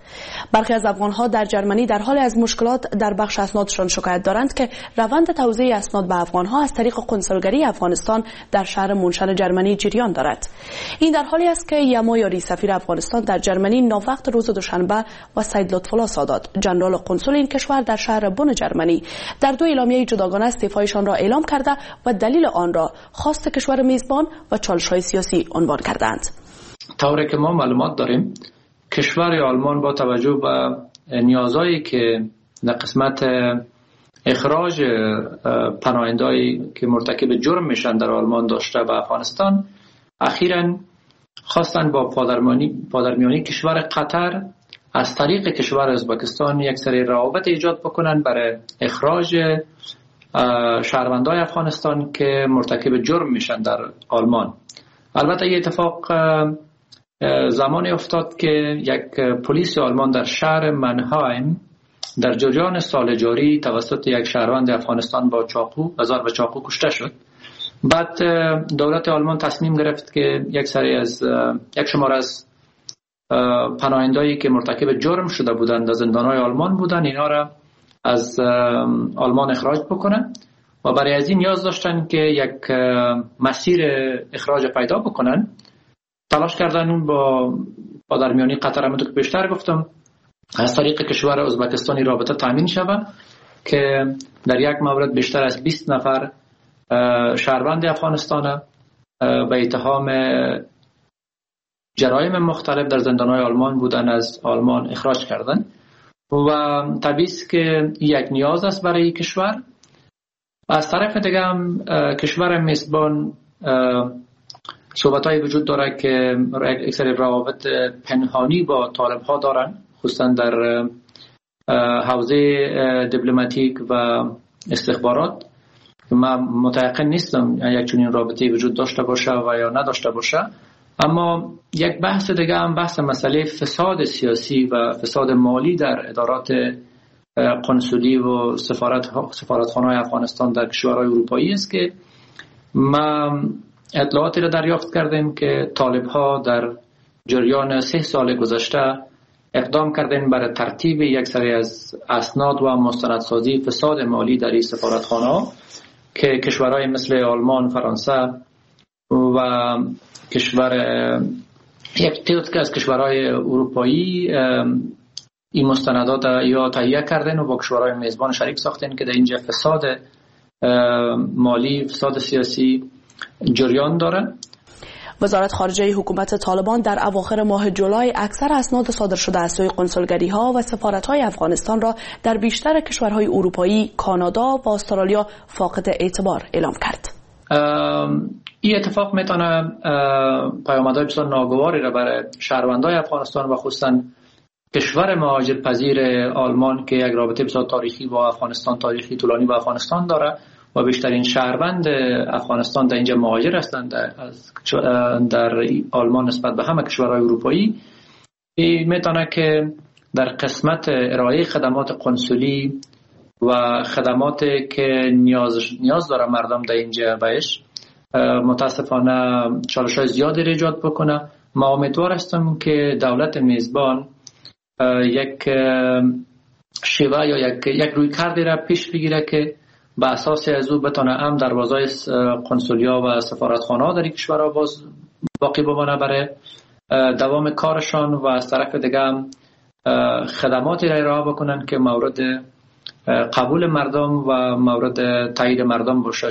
برخی از افغان‌ها در جرمنی در حال از مشکلات در بخش اسنادشان شکایت دارند که روند توزیع اسناد به افغان‌ها از طریق کنسولگری افغانستان در شهر مونشن جرمنی جریان دارد. این در حالی است که یما یاری سفیر افغانستان در جرمنی ناوقت روز دوشنبه و سید لطف‌الله سادات ژنرال قنسول این کشور در شهر بن جرمنی در 2 اعلامیه جداگانه استعفایشان را اعلام کرده و دلیل آن را خواست کشور میزبان و چالش‌های سیاسی عنوان کردند. طوری که ما معلومات داریم کشور آلمان با توجه به نیازهایی که در قسمت اخراج پناهنده‌ای که مرتکب جرم میشن در آلمان داشته به افغانستان، اخیراً خواستن با پادرمیانی کشور قطر از طریق کشور ازبکستان یک سری روابط ایجاد بکنن برای اخراج شهروندان افغانستان که مرتکب جرم میشن در آلمان. البته این اتفاق زمانی افتاد که یک پلیس آلمان در شهر منهایم در جریان سال جاری توسط یک شهروند افغانستان با چاقو کشته شد. بعد دولت آلمان تصمیم گرفت که یک شمار از پناهنده‌ای که مرتکب جرم شده بودند در زندان‌های آلمان بودند اینا را از آلمان اخراج بکنن و برای از این نیاز داشتن که یک مسیر اخراج پیدا بکنن. تلاش کردن با پادرمیانی قطر، همونطور که پیشتر گفتم، از طریق کشور ازبکستانی رابطه تامین شود که در یک مورد بیشتر از 20 نفر شهروند افغانستان به اتهام جرایم مختلف در زندان‌های آلمان بودن از آلمان اخراج کردن و طبیعی است که یک نیاز است برای کشور. از طرف دیگه هم کشور میزبان صحبت‌های وجود داره که یک سری روابط پنهانی با طالب‌ها دارن، خصوصا در حوزه دیپلماتیک و استخبارات. من متيقن نیستم یک چنین رابطه‌ای وجود داشته باشه و یا نداشته باشه. اما یک بحث دیگه هم بحث مسئله فساد سیاسی و فساد مالی در ادارات قنسولی و سفارتخانه‌های افغانستان در کشورهای اروپایی است که ما اطلاعاتی را دریافت کردیم که طالب‌ها در جریان 3 سال گذشته اقدام کردن برای ترتیب یک سری از اسناد و مستندسازی فساد مالی در این سفارتخانه‌ها که کشورهای مثل آلمان، فرانسه و یک تعداد از کشورهای اروپایی این مستندات یا تهیه کردن و با کشورهای میزبان شریک ساختن که در اینجا فساد مالی، فساد سیاسی جریان داره. وزارت خارجه حکومت طالبان در اواخر ماه جولای اکثر اسناد صادر شده از سوی کنسولگری‌ها و سفارت‌های افغانستان را در بیشتر کشورهای اروپایی، کانادا و استرالیا فاقد اعتبار اعلام کرد. این اتفاق میتونه پیامدهای بسیار ناگواری را برای شهروندان افغانستان و خصوصا کشور مهاجرپذیر آلمان که یک رابطه بسیار تاریخی با افغانستان، تاریخی طولانی با افغانستان داره و بیشترین شهروند افغانستان در اینجا مهاجر هستند در آلمان نسبت به همه کشورهای اروپایی. این میتونه که در قسمت ارائه خدمات قنسولی و خدماتی که نیاز داره مردم در اینجا بهش متاسفانه چالش‌های زیادی را ایجاد بکنه. ما امیدوار هستم که دولت میزبان یک شیوه یا یک رویکردی را پیش بگیره که به اساس از او بتونه هم دروازه‌های قنسولیا و سفارتخانه‌ها در این کشورها باز باقی بمانه برای دوام کارشان و از طرف دیگه هم خدماتی را ارائه بکنن که مورد قبول مردم و مورد تایید مردم باشه.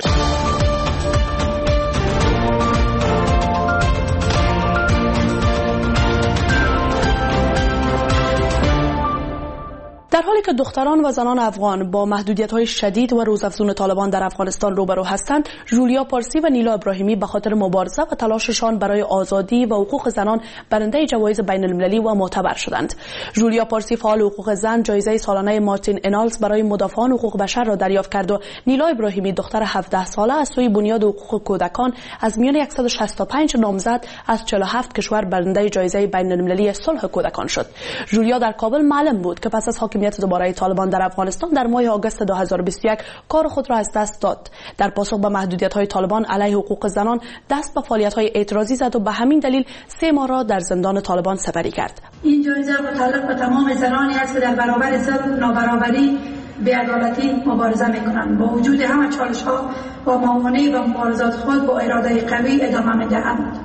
در حالی که دختران و زنان افغان با محدودیت‌های شدید و روزافزون طالبان در افغانستان روبرو هستند، جولیا پارسی و نیلا ابراهیمی به خاطر مبارزه و تلاششان برای آزادی و حقوق زنان برنده جوایز بین‌المللی و معتبر شدند. جولیا پارسی فعال حقوق زن جایزه سالانه مارتین انالز برای مدافعان حقوق بشر را دریافت کرد و نیلا ابراهیمی دختر 17 ساله از سوی بنیاد حقوق کودکان از میان 165 نامزد از 47 کشور برنده جایزه بین‌المللی صلح کودکان شد. جولیا در کابل معلم بود که پس از حاکمیت استخبارات طالبان در افغانستان در ماه آگوست 2021 کار خود را از دست داد. در پاسخ به محدودیت‌های طالبان علیه حقوق زنان دست به فعالیت‌های اعتراضی زد و به همین دلیل 3 ماه را در زندان طالبان سپری کرد. این جایزه متعلق به تمام زنانی است که در برابر ظلم، نابرابری، بی‌عدالتی مبارزه می‌کنند. با وجود همه چالش‌ها و موانع و مبارزات خود با اراده قوی ادامه می‌دهند.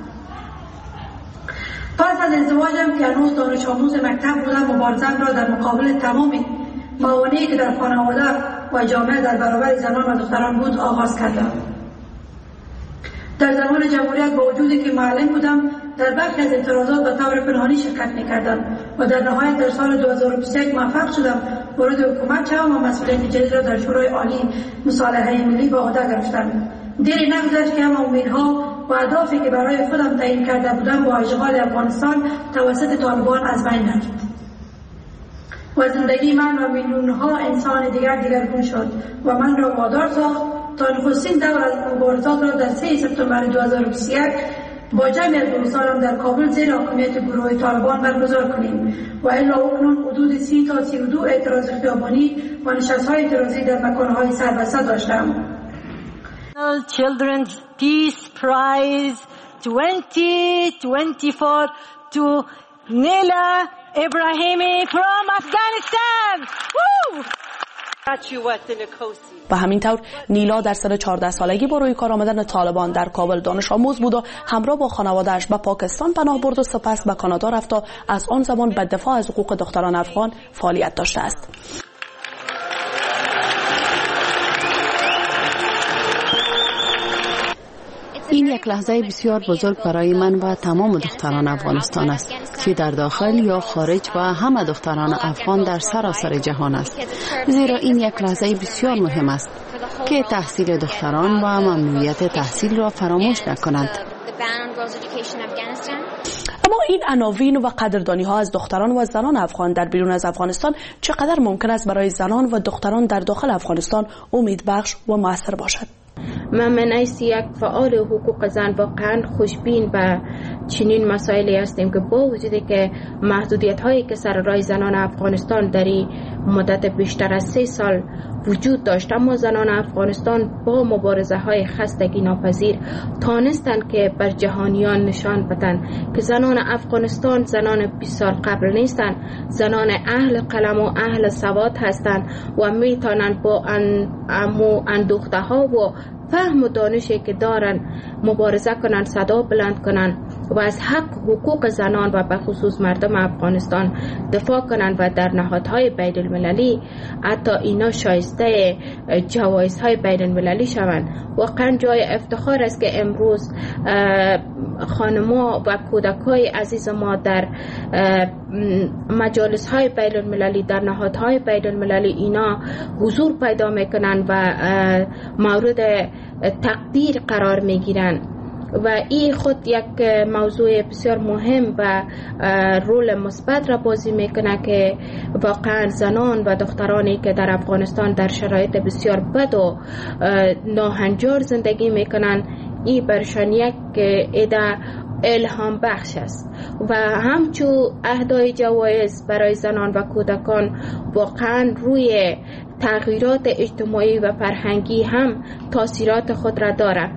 پس از ازدواجم که هنوز دانش آموز مکتب بودم، مبارزم را در مقابل تمام موانعی که در خانواده و جامعه در برابر زنان و دختران بود آغاز کردم. در زمان جمهوریت با وجودی که معلم بودم، در برخی از اعتراضات به طور پنهانی شرکت می‌کردم و در نهایت در سال 2021 موفق شدم وارد حکومت شوم و مسئولیت جدید را در شورای عالی مصالحه ملی به عهده گرفتم. دیری نگذشت که هم امیدها و اهدافی که برای خودم تعیین کرده بودم با اشغال افغانستان توسط طالبان از بین رفت و زندگی من و میلیون‌ها انسان دیگر دگرگون شد و من را وادار ساخت تا نخستین دور از مبارزات را در 3 سپتامبر 2021 با جمعی از دوستانم در کابل زیر حاکمیت گروه طالبان برگزار کنیم و الا اکنون حدود 30 تا 32 اعتراض خیابانی و نشست‌های اعتراضی در مکان‌های سربسته داشتم. Children's Peace Prize 2024 to Nila Ibrahimi from Afghanistan. به همین طور نیلا در سن 14 سالگی با روی کار آمدن طالبان در کابل دانش آموز بود و همراه با خانواده‌اش به پاکستان پناه برد و سپس به کانادا رفت و از آن زمان به دفاع از حقوق دختران افغان فعالیت داشته است. این یک لحظه بسیار بزرگ برای من و تمام دختران افغانستان است که در داخل یا خارج و همه دختران افغان در سراسر جهان است، زیرا این یک لحظه بسیار مهم است که تحصیل دختران و ممنوعیت تحصیل را فراموش نکنند. اما این عناوین و قدردانی ها از دختران و زنان افغان در بیرون از افغانستان چقدر ممکن است برای زنان و دختران در داخل افغانستان امیدبخش و موثر باشد؟ من یک فعال حقوق زن واقعا خوشبین به چنین مسائلی هستیم که با وجودی که محدودیت هایی که سر راه زنان افغانستان در مدت بیشتر از 3 سال وجود داشت، اما زنان افغانستان با مبارزه های خستگی ناپذیر تانستند که بر جهانیان نشان بدن که زنان افغانستان زنان 20 سال قبل نیستند، زنان اهل قلم و اهل سواد هستند و میتونند با اندوخته ها و فهم و دانشی که دارن مبارزه کنن، صدا بلند کنن و از حقوق زنان و به خصوص مردم افغانستان دفاع کنن و در نهادهای بین المللی حتی اینا شایسته جوایزهای بین المللی شوند. واقعا جای افتخار است که امروز خانم‌ها و کودکای عزیز ما در مجالس‌های بین المللی، در نهادهای بین المللی اینا حضور پیدا میکنن و مورد تقدیر قرار میگیرن و این خود یک موضوع بسیار مهم و رول مثبت را بازی میکنه که واقعا زنان و دخترانی که در افغانستان در شرایط بسیار بد و ناهنجار زندگی میکنن، این برشان یک ایده الهام بخش است و همچو اهدای جوایز برای زنان و کودکان واقعا روی تغییرات اجتماعی و فرهنگی هم تاثیرات خود را دارد.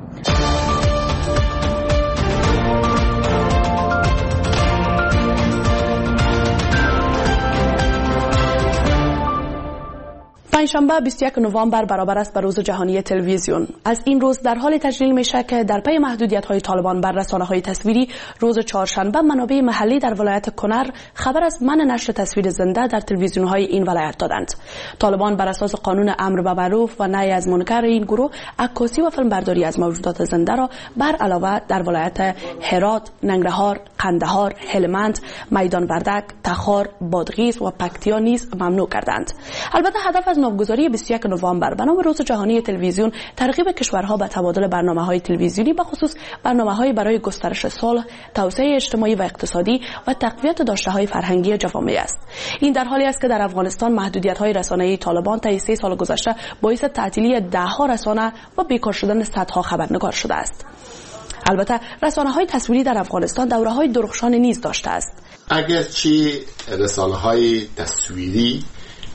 پنجشنبه 21 نوامبر برابر است با روز جهانی تلویزیون. از این روز در حال تجلیل میشه که در پی محدودیت‌های طالبان بر رسانه‌های تصویری روز چهارشنبه منابع محلی در ولایت کنر خبر از منع نشر تصویر زنده در تلویزیون‌های این ولایت دادند. طالبان بر اساس قانون امر به معروف و نهی از منکر این گروه عکاسی و فیلمبرداری از موجودات زنده را بر علاوه در ولایت هرات، ننگرهار، قندهار، هلمند، میدان وردک، تخار، بادغیس و پکتیا نیز ممنوع کردند. البته هدف از نامگذاری 21 نوامبر به نام روز جهانی تلویزیون ترغیب کشورها به تبادل برنامه‌های تلویزیونی به خصوص برنامه‌های برای گسترش صلح، توسعه اجتماعی و اقتصادی و تقویت داشته‌های فرهنگی جوامع است. این در حالی است که در افغانستان محدودیت‌های رسانه‌ای طالبان طی 3 سال گذشته باعث تعطیلی ده‌ها رسانه و بیکار شدن صدها خبرنگار شده است. البته رسانه‌های تصویری در افغانستان دوره‌های درخشان نیز داشته است. اگرچه رسانه‌های تصویری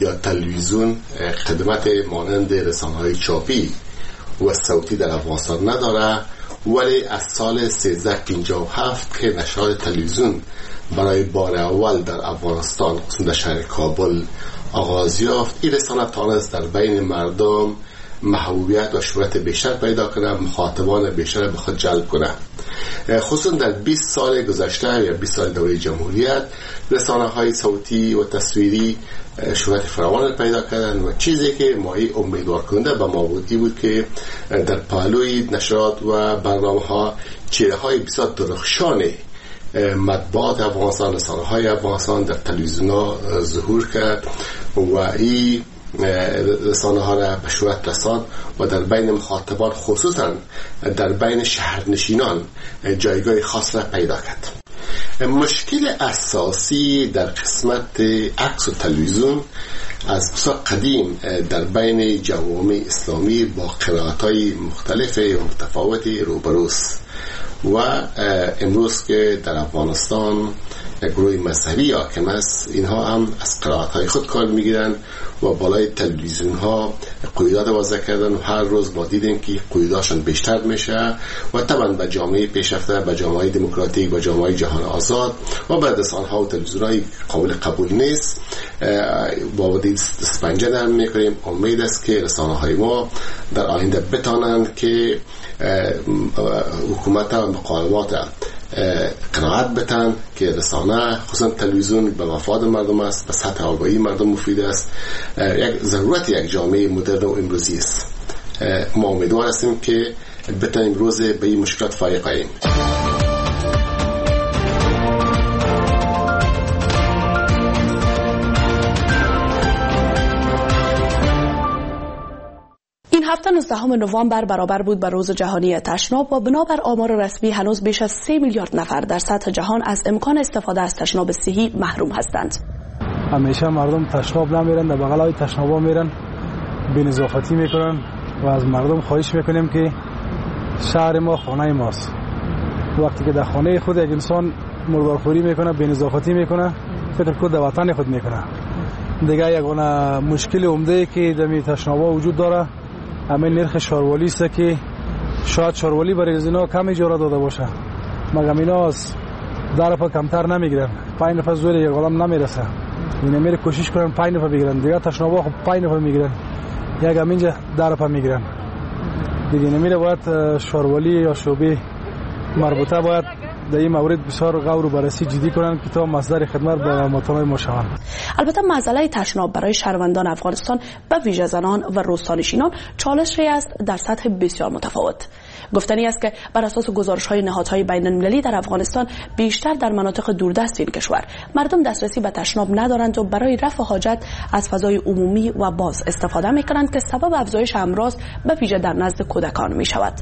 یا تلویزیون خدمت مانند رسانه‌های چاپی و صوتی در افغانستان نداره، ولی از سال 1357 که نشر تلویزیون برای بار اول در افغانستان خصوصا در شهر کابل آغاز یافت، این رسانه تانست در بین مردم محبوبیت و شهرت بیشتر پیدا کنه، مخاطبان بیشتر به خود جلب کنه. خصوصا در 20 سال گذشته یا 20 سال دوره جمهوریت رسانه های صوتی و تصویری شهرت فراوان پیدا کردن و چیزی که مایه امیدوار کننده به ما بود که در پهلوی نشرات و برنامه ها چهره های بسیار درخشان مطبوعات افغانستان، رسانه های افغانستان در تلویزیون ها ظهور کرد و این رسانه ها را به شهرت رساند و در بین مخاطبان خصوصا در بین شهرنشینان جایگاه خاص را پیدا کرد. مشکل اساسی در قسمت عکس و تلویزیون از بسیار قدیم در بین جوامع اسلامی با قرائت‌های مختلف و متفاوتی روبروست و امروز که در افغانستان گروه مذهبی حاکم است، اینها هم از قرائت‌های خود کار میگیرن و بالای تلویزیون ها قیودات وضع کردن و هر روز ما دیدیم که قیوداشون بیشتر میشه و طبعا به جامعه پیشرفته، به جامعه دموکراتیک، به جامعه جهان آزاد و به رسانه ها و تلویزیون های قابل قبول نیست. با ودید دستپنجه نرم میکنیم. امید است که رسانه های ما در آینده بتانند که حکومت و مقاومات قناعت بتن که رسانه خصوصا تلویزیون به مفاد مردم است، به سطح آگاهی مردم مفید است، یک ضرورت یک جامعه مدرن و امروزی است. ما امیدوار هستیم که بتانیم روز به این مشکلات فائق آییم. این هفته 19 نوامبر برابر بود با روز جهانی تشناب و بنابر آمار رسمی هنوز بیش از 3 میلیارد نفر در سطح جهان از امکان استفاده از تشناب صحی محروم هستند. همیشه مردم تشناب نمیرن، در بغلای تشنابا میرن، بی‌نظافتی میکنن و از مردم خواهش میکنیم که شهر ما خانه ماست. وقتی که در خانه خود یک انسان مردارخوری میکنه، بی‌نظافتی میکنه، فکر کنه در وطن خود میکنه. دیگه یک مشکل عمده که در تشنابا وجود داره همین نرخ شاروالی است که شاید شاروالی برای اینا کم اجاره داده باشه، مگر اینا از در پا کمتر نمیگیرن، 5 نفر زور یک عالم نمیرسه، اینا میره کوشش کنن 5 نفر بگیرن، دیگه تشنابا خب 5 نفر میگیرن، یک همینجا در پا میگیرن دیگه. نمیره باید شاروالی یا شعبه مربوطه باید در این مورد بسیار غور و بررسی جدی کنند که تا مصدر خدمت به مردم ما شوند. البته مسئله تشناب برای شهروندان افغانستان به ویژه زنان و روستانشینان چالشی است در سطح بسیار متفاوت. گفتنی است که بر اساس گزارش‌های نهادهای بین‌المللی در افغانستان بیشتر در مناطق دوردست این کشور مردم دسترسی به تشناب ندارند و برای رفع حاجت از فضای عمومی و باز استفاده می‌کنند که سبب افزایش امراض به ویژه در نزد کودکان می‌شود.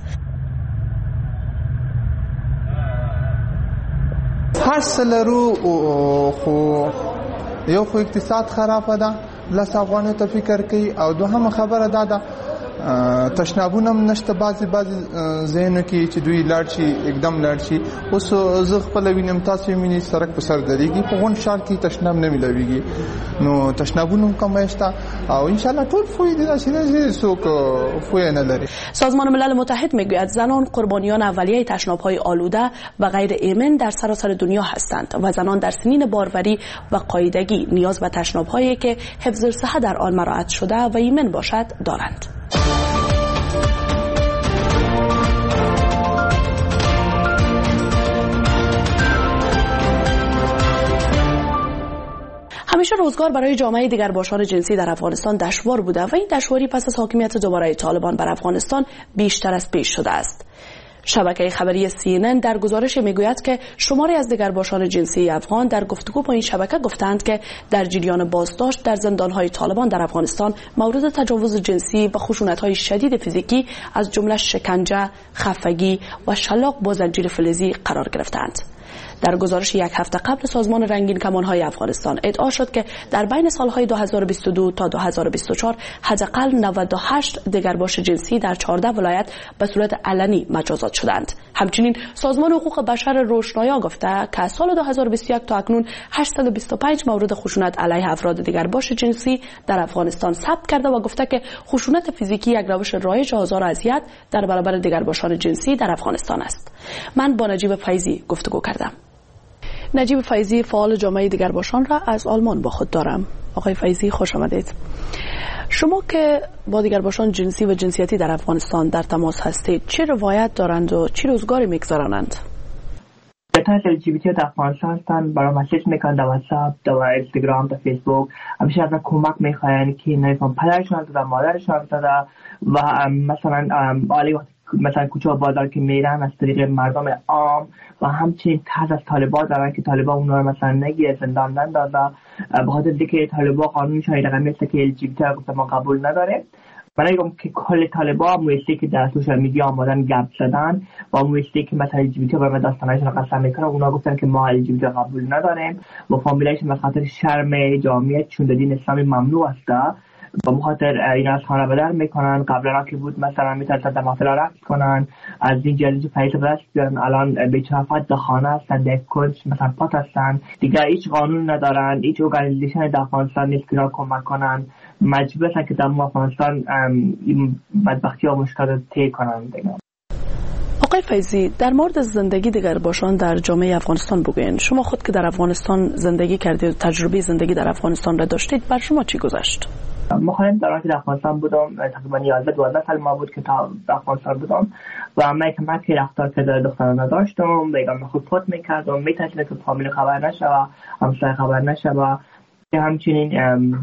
هر سل رو خو یو خو اقتصاد خراب ده، لس افغانه ته فکر کوي او دوهم خبره ده تشنابونه نشته بعضی ځایونو کې چې دوی لاړ شي एकदम لاړ شي. اوس زه خپل وینم تاسو مینی سړک په سر درېږي، په غون شهر کې تشناب نه ملويږي، نو تشنابونه کم شته او ان شاء الله ټول فوی دي چې څوک فوی نه لري. سازمان ملل متحد میگوید زنان قربانیان اولیه تشناب‌های آلوده و غیر ایمن در سراسر دنیا هستند و زنان در سنین باروری و قاعدگی نیاز به تشناب‌هایی که حفظ صحه در آن مراعات شده و ایمن باشد دارند. همیشه روزگار برای جامعه دگرباشان جنسی در افغانستان دشوار بوده و این دشواری پس از حاکمیت دوباره طالبان بر افغانستان بیشتر از پیش شده است. شبکه خبری CNN در گزارش میگوید که شماری از دگرباشان جنسی افغان در گفتگو با این شبکه گفتند که در جریان بازداشت در زندانهای طالبان در افغانستان مورد تجاوز جنسی و خشونت‌های شدید فیزیکی از جمله شکنجه، خفگی و شلاق با زنجیر فلزی قرار گرفتند. در گزارش یک هفته قبل سازمان رنگین کمان‌های افغانستان ادعا شد که در بین سالهای 2022 تا 2024 حداقل 98 دگرباش جنسی در 14 ولایت به صورت علنی مجازات شدند. همچنین سازمان حقوق بشر روشنایا گفته که از سال 2021 تا اکنون 825 مورد خشونت علیه افراد دگرباش جنسی در افغانستان ثبت کرده و گفته که خشونت فیزیکی یک روش رایج آزار و اذیت در برابر دگرباشان جنسی در افغانستان است. من با نجیب فیضی گفتگو کردم. نجیب فیضی، فعال جامعه دگرباشان را از آلمان با خود دارم. آقای فیضی خوش آمدید. شما که با دگرباشان جنسی و جنسیتی در افغانستان در تماس هستید، چه روایت دارند و چه روزگاری میگذرانند؟ بهتر LGBT در افغانستان هستند، برای مسیج میکنند در واتساپ، در اینستاگرام، در فیسبوک. همیشه از کمک میخواین که نمیفهم پدرشان داده، مادرشان داده و مثلا عالی وقتی مثلا کوچه و بازار که میرن از طریق مردم عام و همچنین تحت از طالبان دارن که طالبان اونا رو مثلا نگیره، زندان نندازه به خاطر اینکه طالبان قانونشون این رقم مثل که LGBT گفته ما قبول نداره. من میگم که کل طالبان مویستی که در سوشال میدیا آمدن گپ زدن و مویستی که مثلا LGBT برای داستانایشون رو قسم میکنن، اونا گفتن که ما LGBT قبول نداریم و فامیلایشون به خاطر شرم جامعه چون دین اسلامی ممنوع است با مخاطر اینا از خانه بدر میکنن. قبلا که بود مثلا میتونن در محفل رقص کنن، از این جلسه پیش دست بیارن، الان به چافت در خانه هستن، در کنج مثلا پات هستن دیگه، هیچ قانون ندارن، هیچ ارگانیزیشن در افغانستان نیست که کمک کنن، مجبور هستن که در افغانستان بدبختی ها مشکلات طی کنن دیگه. آقای فیضی، در مورد زندگی دگرباشان در جامعه افغانستان بگوین. شما خود که در افغانستان زندگی کردید و تجربه زندگی در افغانستان را داشتید، بر شما چی گذشت؟ مخالف دوران که در افغانستان بودم تقریبا 11-12 سال ما بود که تا در افغانستان بودم و من که رفتار که دختران نداشتم، بیگم خود فوت میکردم، میترسیدم که فامیل خبر نشه و همسایه خبر نشه و همچنین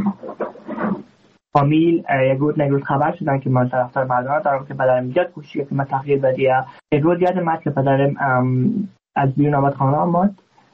فامیل یک روز خبر شدن که من طرفدار مردان دارم که پدرم زیاد کوشید که من تغییر بدیم. یک روز یادم اومد که پدرم از بیرون آمد خانه آمد،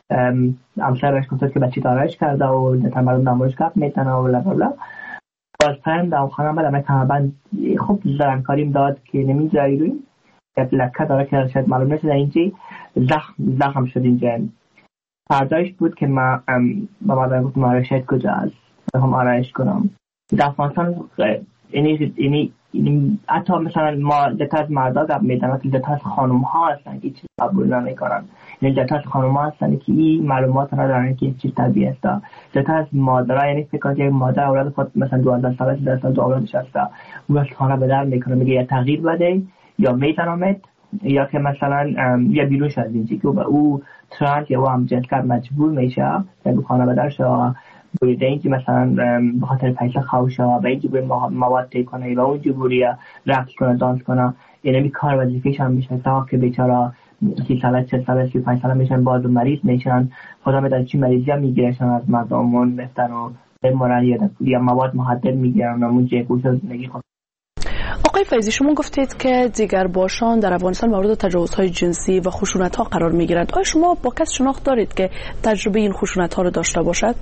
همسرش گفت که بچه دارش کرده و مردم دنبالش گپ میزنه و بلا باز پرم در خانه آمد. من تقریبا خوب زرنکاریم داد که نمیذاری روی یک لکه داره که شاید معلوم نشده اینجا زخم شد اینجا. فردایش بود که من با مادرم گفتم آرایشت کجا است، بخوام آرایش کنم. در افغانستان اینی حتی مثلا ما دتا از مردا گپ میزنن که دتا از خانم ها هستن که چیز قبول نمیکنن، یعنی دتا از خانم ها هستن که این معلومات ندارن که چیز طبیعی است. دتا از مادرها، یعنی فکر کنید یک مادر اولاد خود مثلا 12 ساله 13 سال اولادش هست، اون از خانه به در میکنه، میگه یا تغییر بده یا میزنمت یا که مثلا یا بیرون شد اینجا که او ترانس یا هم جنسگرد مجبور میشه یا خانه به در شد بوده اینجا مثلا به خاطر پیسه خوشه و اینجا به مواد تی کنه و اونجا بوری رقص کنه، دانس کنه، یعنی کار وظیفه‌ش هم میشه تا که بیچاره 30 ساله 40 ساله 35 ساله میشن باز مریض میشن، خدا میدونه چی مریضی هم میگیرشن از مردمون میفتن و بمرن یا مواد مخدر میگیرن و اونجا گوشه زندگی خود. آقای فیضی، شما گفتید که دگرباشان در افغانستان مورد تجاوزهای جنسی و خشونت‌ها قرار میگیرند. آیا شما با کس شناخت دارید که تجربه این خشونت‌ها رو داشته باشد؟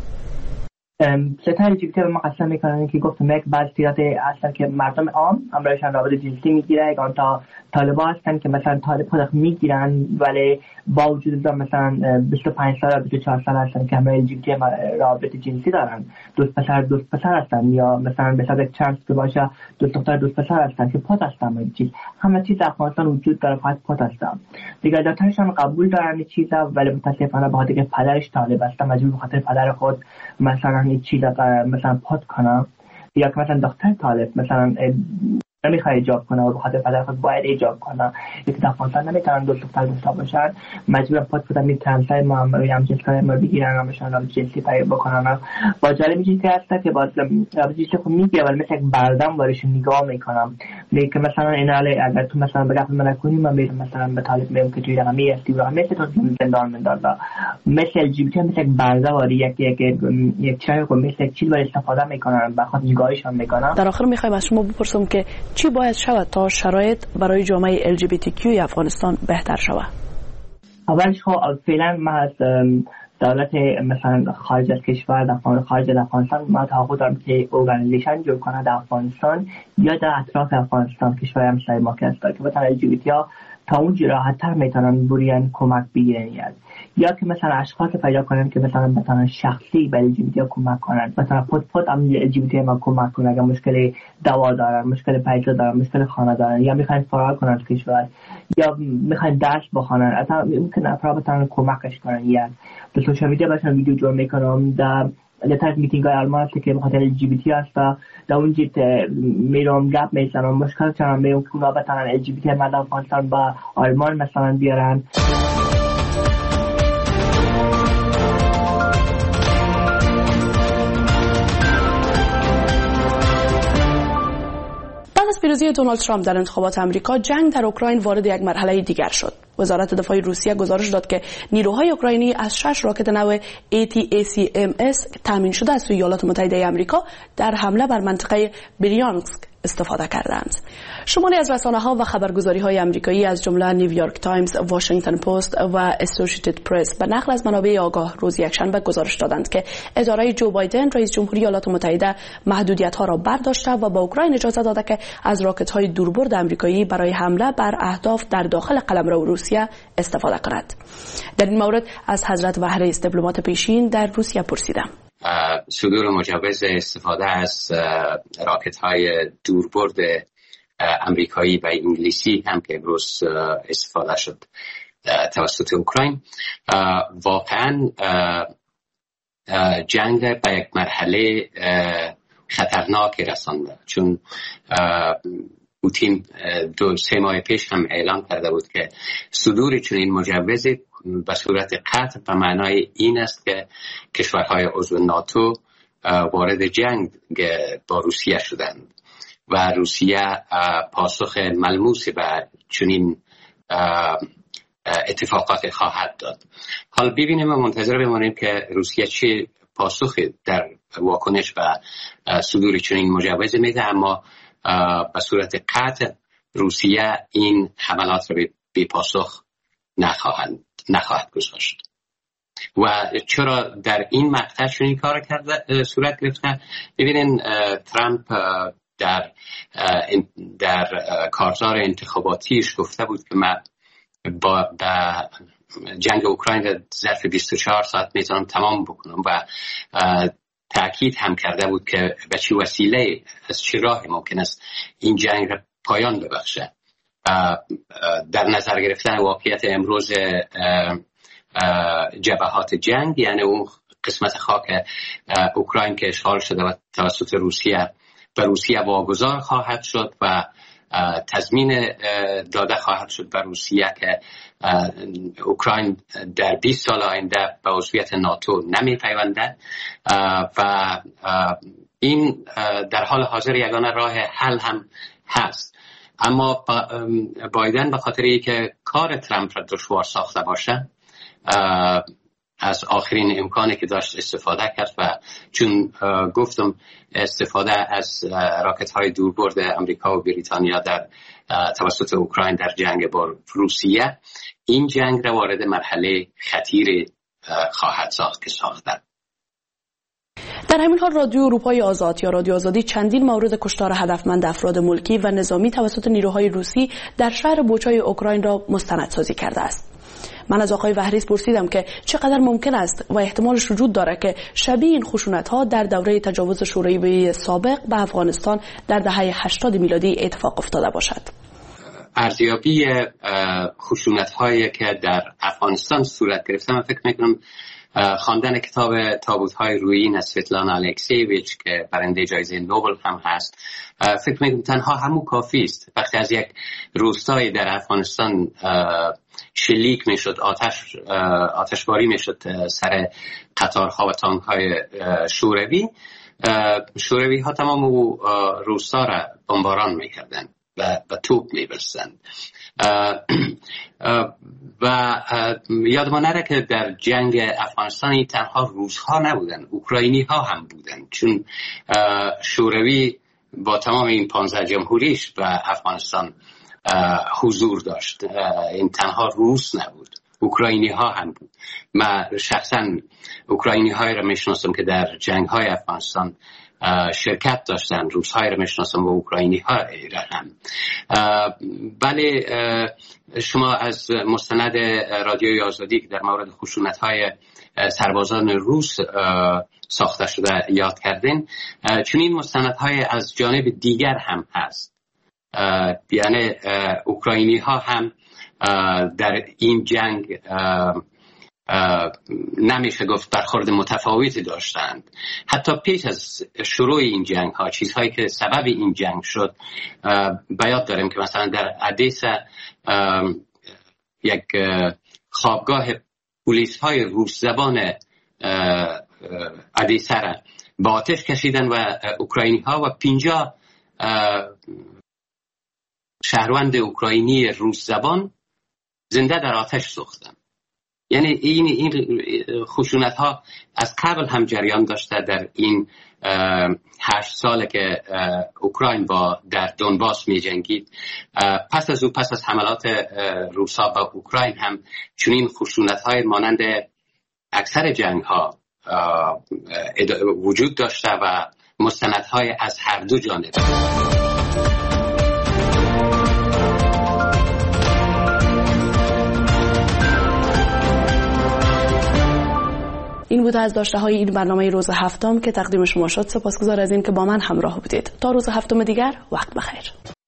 ستاره جیبیتی ما قسم میکنن که گفتم یک بعض صورت هستن که مردم عام همراهشان رابطه جنسی میگیره، اگه تا طالبان هستن که مثلا طالب خود میگیرن ولی با وجود مثلا 25 سال 24 سال هستن که همراه جیبیتی رابطه جنسی دارن، دوست پسر هستن یا مثلا به صورت چانس که باشه دوست دختر دوست پسر هستن که پات هستن. همه چیز در افغانستان وجود داره، فقط پات هستن دیگه. دکترشان قبول دارن این چیزا ولی متاسفانه به خاطر که پدرش طالب است مجبور به خاطر پدر خود مثلا چیز مثلا پات کنم یا که مثلا دکتر طالب مثلا نمیخواد ایجاب کنه و به خاطر پدر خود باید ایجاب کنه، یکی در افغانستان نمیتونن دو دختر داشته باشن، مجبور پات کنن می ترنسای ما هم جنسکاری ما بگیرن و بشن رابطه جنسی پیدا بکنن. با جالب چیزی هست که باز رابطه جنسی خود میگه ولی مثل یک بردم وارش نگاه میکنم، میگه که مثلا اینا اگر تو مثلا بگم من کنی من میرم مثلا به طالب میگم که توی رقمی هستی و مثل تو زندان مندازه، مثل LGBT مثل یک برده واری یک چای کو مثل یک چیز ولی استفاده میکنن بخاطر نگاهشون میکنن. در آخر میخوایم از شما بپرسم که چی باید شود تا شرایط برای جامعه LGBTQ افغانستان بهتر شود؟ اولش خب فعلا ما از دولت مثلا خارج از کشور خارج از افغانستان ما توقع دارم که ارگانیزیشن جور کنه در افغانستان یا در اطراف افغانستان کشور همسایه ما که هست که مثلا LGBT ها تا اونجا راحت‌تر میتونن برین کمک بگیرن. یا که مثلا اشخاص پیدا کنن که مثلا بتونن شخصی به LGBT کمک کنن، مثلا خود هم LGBT ما کمک کنن اگر مشکل دوا دارن، مشکل پیدا دارن، مشکل خانه دارن، یا میخواین فرار کنن از کشور، یا میخواین درس بخونن، اصلا ممکن افراد بتونن کمکش کنن. یا به سوشال میدیا باشن ویدیو جور میکنم در لطف میتینگ های آلمان هست که بخاطر LGBT هست و در اونجا میرم گپ میزنم، مشکل چنان میرم که اونا بتونن LGBT مردم افغانستان با آلمان مثلا بیارن. بعد از پیروزی دونالد ترامپ در انتخابات آمریکا، جنگ در اوکراین وارد یک مرحله دیگر شد. وزارت دفاع روسیه گزارش داد که نیروهای اوکراینی از 6 راکت نو ATACMS تامین شده از سوی ایالات متحده آمریکا در حمله بر منطقه بریانسک استفاده کردند. شماری از رسانه‌ها و خبرگزاری‌های آمریکایی از جمله نیویورک تایمز، واشنگتن پست و اسوسییتد پرس به نقل از منابع آگاه روز یکشنبه گزارش دادند که اداره جو بایدن رئیس جمهوری ایالات متحده محدودیت‌ها را برداشته و به اوکراین اجازه داده که از راکت‌های دوربرد آمریکایی برای حمله بر اهداف در داخل قلمرو روسیه استفاده کند. در این مورد از حضرت وهره رئیس دیپلمات پیشین در روسیه پرسیدم. صدور مجوز استفاده از راکت‌های دوربرد امریکایی و انگلیسی هم که امروز استفاده شد توسط اوکراین واقعا جنگ به یک مرحله خطرناکی رسانده، چون پوتین 2-3 ماه پیش هم اعلام کرده بود که صدور چنین مجوزی به صورت قطع به معنای این است که کشورهای عضو ناتو وارد جنگ با روسیه شدند و روسیه پاسخ ملموسی به چنین اتفاقات خواهد داد. حال ببینیم و منتظر بمانیم که روسیه چه پاسخی در واکنش به صدور چنین مجوز میده، اما به صورت قطع روسیه این حملات را بی پاسخ نخواهد گذاشت. و چرا در این مقطع چنین کار کرده صورت گرفته؟ ببینین ترامپ در کارزار انتخاباتیش گفته بود که من با جنگ اوکراین در ظرف 24 ساعت میتونم تمام بکنم و تأکید هم کرده بود که به چه وسیله از چه راهی ممکن است این جنگ را پایان ببخشه. در نظر گرفتن واقعیت امروز جبهات جنگ، یعنی اون قسمت خاک اوکراین که اشغال شده و توسط روسیه به روسیه واگذار خواهد شد و تضمین داده خواهد شد به روسیه که اوکراین در 20 سال آینده به عضویت ناتو نمی پیونده و این در حال حاضر یگانه راه حل هم هست. اما بایدن به خاطر اینکه کار ترامپ را دشوار ساخته باشه از آخرین امکانی که داشت استفاده کرد و چون گفتم استفاده از راکت‌های دوربرد امریکا و بریتانیا در توسط اوکراین در جنگ با روسیه، این جنگ را وارد مرحله خطیر خواهد ساخت که ساختن. در همین حال رادیو اروپای آزاد یا رادیو آزادی چندین مورد کشتار هدفمند افراد ملکی و نظامی توسط نیروهای روسی در شهر بوچای اوکراین را مستندسازی کرده است. من از آقای وهریس پرسیدم که چقدر ممکن است و احتمالش وجود داره که شبیه این خشونت‌ها در دوره تجاوز شوروی سابق به افغانستان در دهه 80 میلادی اتفاق افتاده باشد. ارزیابی خشونت‌هایی که در افغانستان صورت گرفته، من فکر می‌کنم خواندن کتاب تابوت‌های رویین از سویتلانا الکسیویچ که برنده جایزه نوبل هم هست، فکر می‌کنم تنها همون کافی است. وقتی از یک روستایی در افغانستان شلیک میشد، آتشباری میشد سر قطارها و تانک‌های شوروی ها تمام روستا را بمباران میکردن و توپ میبستند. و یادمان نره که در جنگ افغانستان تنها روس‌ها نبودن، اوکراینی ها هم بودن، چون شوروی با تمام این 15 جمهوریش به افغانستان حضور داشت. این تنها روس نبود، اوکراینی ها هم بود. من شخصا اوکراینی های را میشناسم که در جنگ های افغانستان شرکت داشتن. روس‌های را میشناسم و اوکراینی‌ها را هم. بله، شما از مستند رادیوی آزادی که در مورد خشونت‌های سربازان روس ساخته شده یاد کردین، چون این مستندهای از جانب دیگر هم هست. یعنی اوکراینی ها هم در این جنگ نمیشه گفت برخورد متفاوتی داشتند. حتی پیش از شروع این جنگ ها، چیزهایی که سبب این جنگ شد، بیاد داریم که مثلا در ادیسا یک خوابگاه پلیس های روس زبان ادیسا را با آتش کشیدن و اوکراینی ها و 50 شهروند اوکراینی روس زبان زنده در آتش سوختن. یعنی این خشونت ها از قبل هم جریان داشته در این 8 ساله که اوکراین در دونباس می جنگید. پس از حملات روسا به اوکراین هم چنین خشونت های مانند اکثر جنگ ها وجود داشته و مستند های از هر دو جانب. این بود از داشته های این برنامه روز هفتم که تقدیم شما شد. سپاسگزار از این که با من همراه بودید. تا روز هفتم دیگر، وقت بخیر.